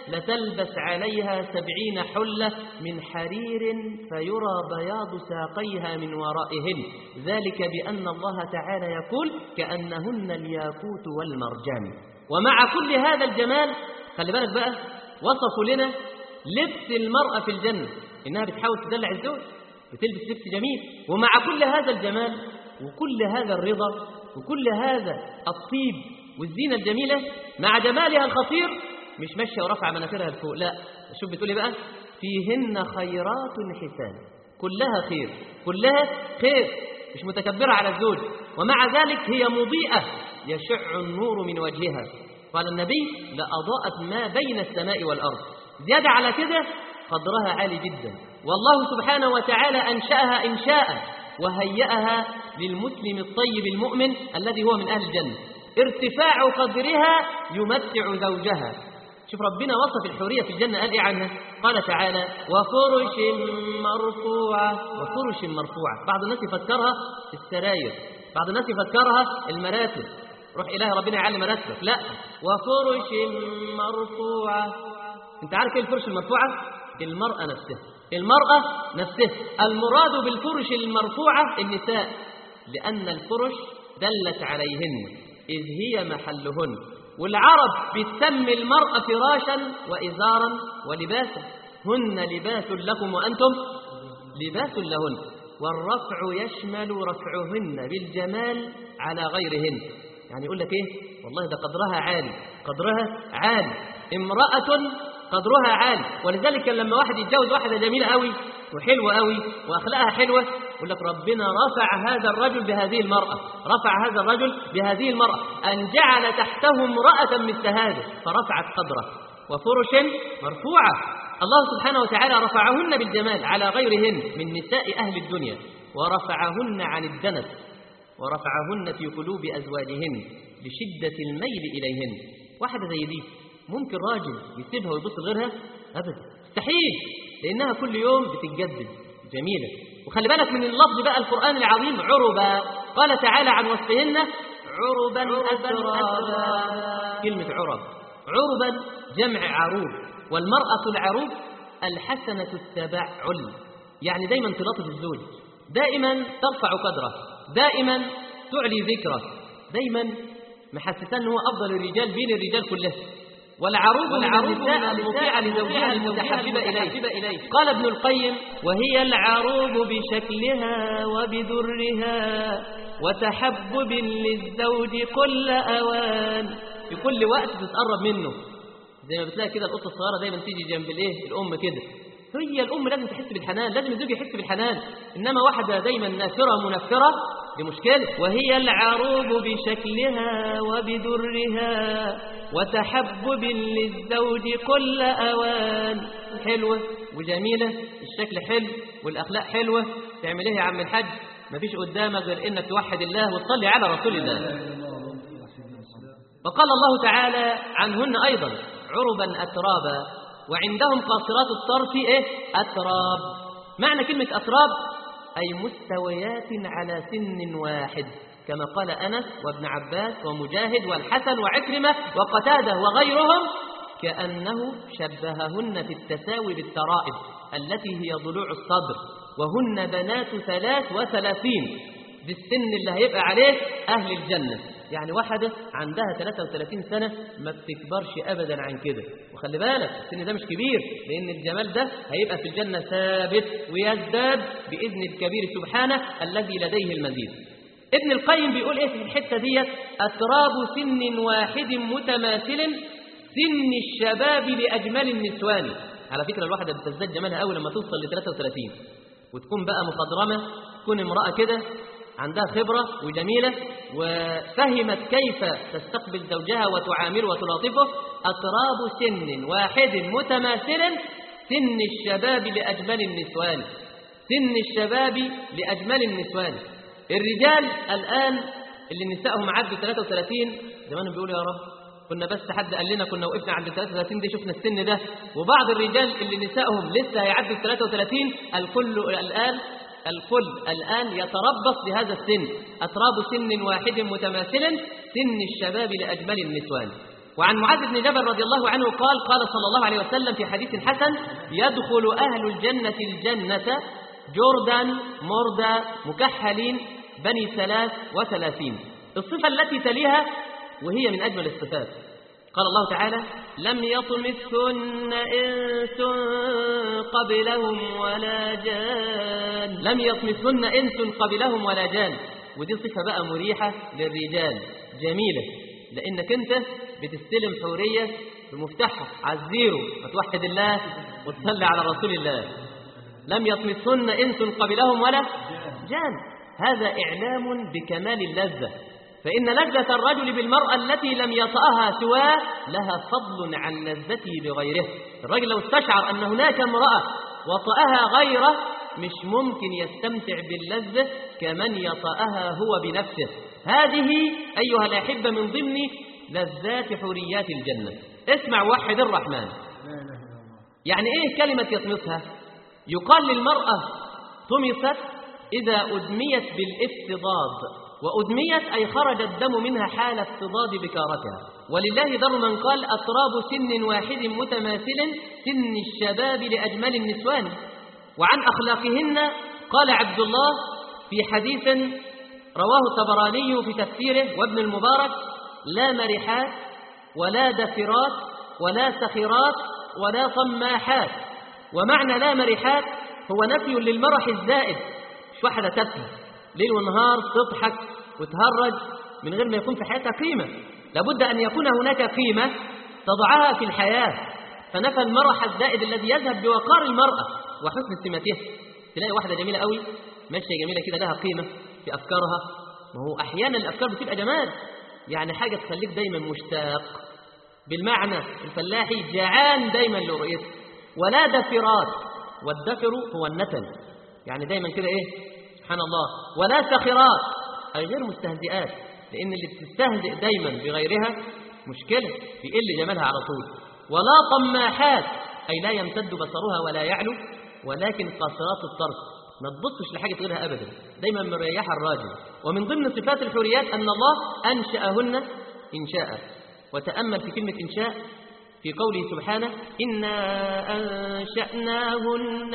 لتلبس عليها 70 حلة من حرير فيرى بياض ساقيها من ورائهن، ذلك بأن الله تعالى يقول كأنهن الياقوت والمرجان. ومع كل هذا الجمال خلي بالك بقى وصفوا لنا لبس المرأة في الجنة، إنها بتحاول تدلع الزوج، بتلبس لبس جميل. ومع كل هذا الجمال وكل هذا الرضا وكل هذا الطيب والزينة الجميلة، مع جمالها الخطير مش ماشية ورفع مناخيرها لفوق، لا، شوف بتقولي بقى فيهن خيرات حسان، كلها خير، كلها خير، مش متكبرة على الزوج، ومع ذلك هي مضيئة يشع النور من وجهها. قال النبي لأضاءت ما بين السماء والأرض. زيادة على كده قدرها عالي جدا، والله سبحانه وتعالى أنشأها إنشاء وهيأها للمسلم الطيب المؤمن الذي هو من أهل الجنة. ارتفاع قدرها يمتع زوجها. شوف ربنا وصف الحورية في الجنة قال إيه عنها؟ قال تعالى وفرش مرفوعة. وفرش مرفوعة بعض الناس يفكرها السراير، بعض الناس يفكرها المراتب، روح إله ربنا يعلم مراتبك، لا، وفرش مرفوعة. انت عارف ايه الفرش المرفوعة؟ المرأة نفسها، المرأة نفسها. المراد بالفرش المرفوعة النساء، لأن الفرش دلت عليهن إذ هي محلهن. والعرب بتسمي المرأة فراشا وإزارا ولباسا، هن لباس لكم وأنتم لباس لهن. والرفع يشمل رفعهن بالجمال على غيرهن. يعني يقول لك ايه؟ والله ده قدرها عالي، قدرها عالي، امرأة قدرها عالي. ولذلك لما واحد يتجوز واحدة جميلة قوي وحلوة قوي وأخلاقها حلوة، يقول لك ربنا رفع هذا الرجل بهذه المرأة، رفع هذا الرجل بهذه المرأة، أن جعل تحته امرأة مثل هذه فرفعت قدره. وفرش مرفوعة، الله سبحانه وتعالى رفعهن بالجمال على غيرهن من نساء أهل الدنيا، ورفعهن عن الدنس، ورفعهن في قلوب أزواجهن لشدة الميل إليهن. واحدة زي دي ممكن راجل يسيبها ويبص لغيرها؟ أبدا، مستحيل، لأنها كل يوم بتتجدد جميلة. وخلي بالك من اللفظ بقى القرآن العظيم عربا، قال تعالى عن وصفهن عربا أترابا. كلمة عرب، عربا جمع عروب، والمرأة العروب الحسنة التبعل، يعني دايما تلاطف الزوج، دائما ترفع قدره، دائما تعلي ذكره، دايما محسسان أنه أفضل الرجال بين الرجال كله. والعروب النساء المطيعة لزوجها المتحببة إليه. قال ابن القيم وهي العروب بشكلها وبذرها وتحبب للزوج كل أوان، في كل وقت تتقرب منه، زي ما بتلاقي كده القطة الصغيرة دايما تيجي جنب الأم كده، هي الأم لازم تحس بالحنان، لازم الزوج يحس بالحنان. إنما واحدة دايما نافرة منفرة دي مشكلة. وهي العروب بشكلها وبذرها وتحبب للزوج كل أوان، حلوة وجميلة، الشكل حلو والأخلاق حلوة، تعمل ايه يا عم الحاج؟ مفيش قدامك غير إنك توحد الله وتصلي على رسول الله. وقال الله تعالى عنهن أيضا عربا أترابا، وعندهم قاصرات الطرف أتراب. معنى كلمة أتراب أي مستويات على سن واحد، كما قال أنس وابن عباس ومجاهد والحسن وعكرمة وقتادة وغيرهم، كأنه شبههن في التساوي بالترائب التي هي ضلوع الصدر، وهن بنات 33 بالسن اللي هيبقى عليه أهل الجنة. يعني واحدة عندها 33 سنة ما بتكبرش أبدا عن كده. وخلي بالك السن ده مش كبير، لأن الجمال ده هيبقى في الجنة ثابت ويزداد بإذن الكبير سبحانه الذي لديه المزيد. ابن القيم بيقول إيه في الحتة ديت؟ أتراب سن واحد متماثل سن الشباب لأجمل النسوان. على فكرة الواحدة بتزداد جمالها أول لما توصل ل 33 وتكون بقى مخضرمة، تكون امرأة كده عندها خبرة وجميلة وفهمت كيف تستقبل زوجها وتعامله وتلاطفه. أتراب سن واحد متماثل سن الشباب لأجمل النسوان، سن الشباب لأجمل النسوان. الرجال الآن اللي نسائهم عدوا 33 زمان بيقولوا يا رب كنا بس حد قال لنا كنا وقفنا عند 33 دي شفنا السن ده. وبعض الرجال اللي نسائهم لسه هيعدوا 33 الكل الآن يتربص بهذا السن. أتراب سن واحد متماثل سن الشباب لأجمل النسوان. وعن معاذ بن جبل رضي الله عنه قال صلى الله عليه وسلم في حديث حسن: يدخل أهل الجنة الجنة جردا مردا مكحلين بني 33. الصفة التي تليها وهي من أجمل الصفات، قال الله تعالى: لم يطمثهن إنس قبلهم ولا جان. لم يطمثهن إنس قبلهم ولا جان، ودي صفة بقى مريحة للرجال جميلة، لأنك أنت بتستلم حورية بمفتاحها على الزيرو، وتوحد الله وتصلي على رسول الله. لم يطمثهن إنس قبلهم ولا جان، هذا إعلام بكمال اللذة، فإن لذة الرجل بالمرأة التي لم يطأها سواه لها فضل عن لذته بغيره. الرجل لو استشعر أن هناك امرأة وطأها غيره مش ممكن يستمتع باللذة كمن يطأها هو بنفسه. هذه أيها الأحبة من ضمن لذات حوريات الجنة. اسمع وحد الرحمن. يعني إيه كلمة يطمسها؟ يقال للمرأة طمست إذا أدميت بالافتضاض، وأدميت أي خرج الدم منها حال افتضاض بكارتها. ولله در من قال: أطراب سن واحد متماثل سن الشباب لأجمل النسوان. وعن أخلاقهن قال عبد الله في حديث رواه الطبراني في تفسيره وابن المبارك: لا مرحات ولا دفرات ولا سخرات ولا طماحات. ومعنى لا مرحات هو نفي للمرح الزائد، مش واحدة تبكي ليل ونهار تضحك وتهرج من غير ما يكون في حياتها قيمة. لابد أن يكون هناك قيمة تضعها في الحياة، فنفى المرح الزائد الذي يذهب بوقار المرأة وحسن سمتها. تلاقي واحدة جميلة قوي ماشية جميلة كده، لها قيمة في أفكارها. ما هو أحيانا الأفكار بتبقى جمال، يعني حاجة تخليك دايما مشتاق، بالمعنى الفلاحي جعان دايما لرؤيته. ولا دفرات، والدفر هو النتن، يعني دايما كده إيه سبحان الله. ولا سخرات أي غير مستهزئات، لأن اللي بتستهزئ دايما بغيرها مشكلة، بيقل جمالها على طول. ولا طماحات أي لا يمتد بصرها ولا يعلو، ولكن قاصرات الطرف، ما تبصش لحاجة غيرها أبدا، دايما مريحة الراجل. ومن ضمن صفات الحوريات أن الله أنشأهن إنشاء. وتأمل في كلمة إنشاء في قوله سبحانه: إنا أنشأناهن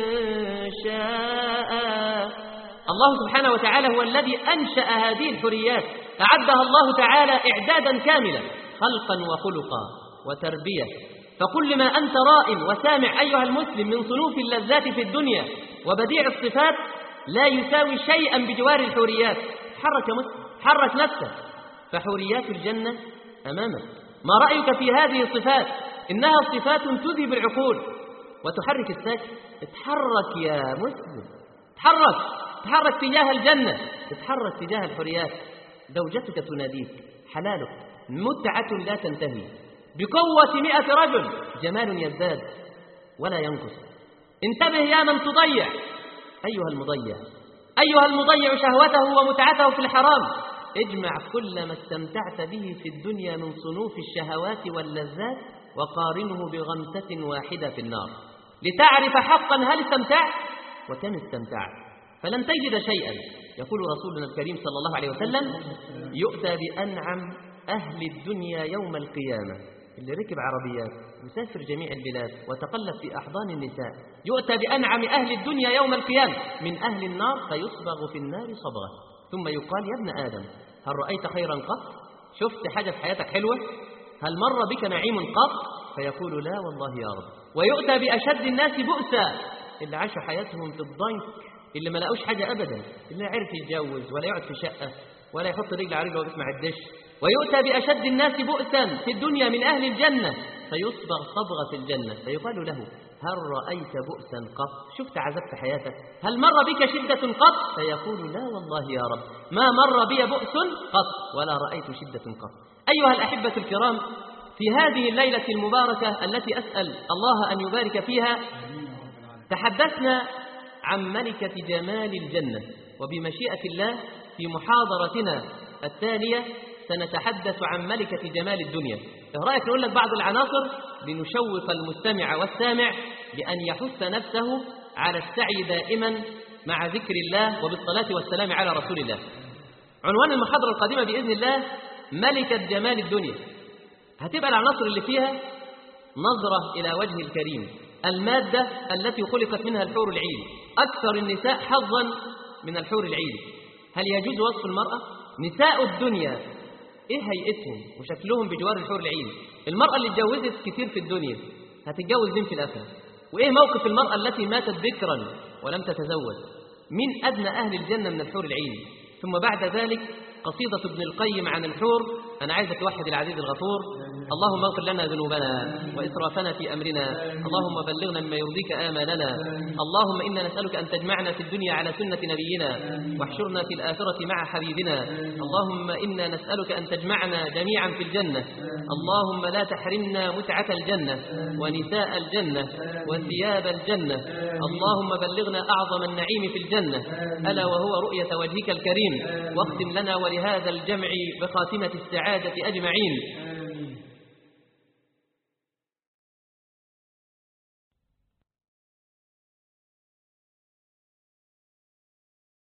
إنشاء. الله سبحانه وتعالى هو الذي أنشأ هذه الحوريات، أعدها الله تعالى إعدادا كاملا، خلقا وخلقا وتربية. فكل ما أنت راء وسامع أيها المسلم من صنوف اللذات في الدنيا وبديع الصفات لا يساوي شيئا بجوار الحوريات. حرك يا مسلم، حرك نفسك، فحوريات الجنة أمامك. ما رأيك في هذه الصفات؟ إنها صفات تذهب العقول وتحرك الساكن. اتحرك يا مسلم، تحرك تجاه الجنة، تتحرك تجاه الحوريات. زوجتك تناديك، حلالك، متعة لا تنتهي، بقوة 100 رجل، جمال يزداد ولا ينقص. انتبه يا من تضيع، أيها المضيع شهوته ومتعته في الحرام. اجمع كل ما استمتعت به في الدنيا من صنوف الشهوات واللذات وقارنه بغمسة واحدة في النار، لتعرف حقا هل استمتعت وكم استمتعت، فلن تجد شيئا. يقول رسولنا الكريم صلى الله عليه وسلم: يؤتى بأنعم أهل الدنيا يوم القيامة، اللي ركب عربيات وسافر جميع البلاد وتقلب في أحضان النساء، يؤتى بأنعم أهل الدنيا يوم القيامة من أهل النار فيصبغ في النار صبغة، ثم يقال: يا ابن آدم هل رأيت خيرا قط؟ شفت حاجة في حياتك حلوة؟ هل مر بك نعيم قط؟ فيقول: لا والله يا رب. ويؤتى بأشد الناس بؤسا، اللي عاشوا حياتهم في الضنك، اللي ما لقوش حاجة أبدا، اللي عرف يتجوز ولا يقعد في شقة ولا يحط رجل على رجل ويسمع الدش. ويؤتى بأشد الناس بؤسا في الدنيا من أهل الجنة فيصبغ صبغة في الجنة، فيقال له: هل رأيت بؤسا قط؟ شفت عذاب في حياتك؟ هل مر بك شدة قط؟ فيقول: لا والله يا رب، ما مر بي بؤس قط ولا رأيت شدة قط. أيها الأحبة الكرام، في هذه الليلة المباركة التي أسأل الله أن يبارك فيها، تحدثنا عن ملكة جمال الجنة، وبمشيئة الله في محاضرتنا التالية سنتحدث عن ملكة جمال الدنيا. إيه رأيك نقول لك بعض العناصر لنشوق المستمع والسامع لأن يحث نفسه على السعي دائما مع ذكر الله وبالصلاة والسلام على رسول الله. عنوان المحاضرة القادمة بإذن الله: ملكة جمال الدنيا. هتبقى العناصر اللي فيها نظرة إلى وجه الكريم، المادة التي خلقت منها الحور العين، أكثر النساء حظا من الحور العين. هل يجوز وصف المرأة؟ نساء الدنيا إيه هيئتهم وشكلهم بجوار الحور العين؟ المرأة اللي اتجوزت كتير في الدنيا هتتجوز مين في الآخرة؟ وإيه موقف المرأة التي ماتت بكرا ولم تتزوج؟ مين أدنى أهل الجنة من الحور العين؟ ثم بعد ذلك قصيدة ابن القيم عن الحور. أنا عايزك توحد العزيز الغفور. اللهم اغفر لنا ذنوبنا وإسرافنا في أمرنا، اللهم بلغنا مما يرضيك آمالنا، اللهم إنا نسألك أن تجمعنا في الدنيا على سنة نبينا واحشرنا في الآخرة مع حبيبنا، اللهم إنا نسألك أن تجمعنا جميعا في الجنة، اللهم لا تحرمنا متعة الجنة ونساء الجنة وثياب الجنة، اللهم بلغنا أعظم النعيم في الجنة ألا وهو رؤية وجهك الكريم، واختم لنا ولهذا الجمع بخاتمة السعادة أجمعين.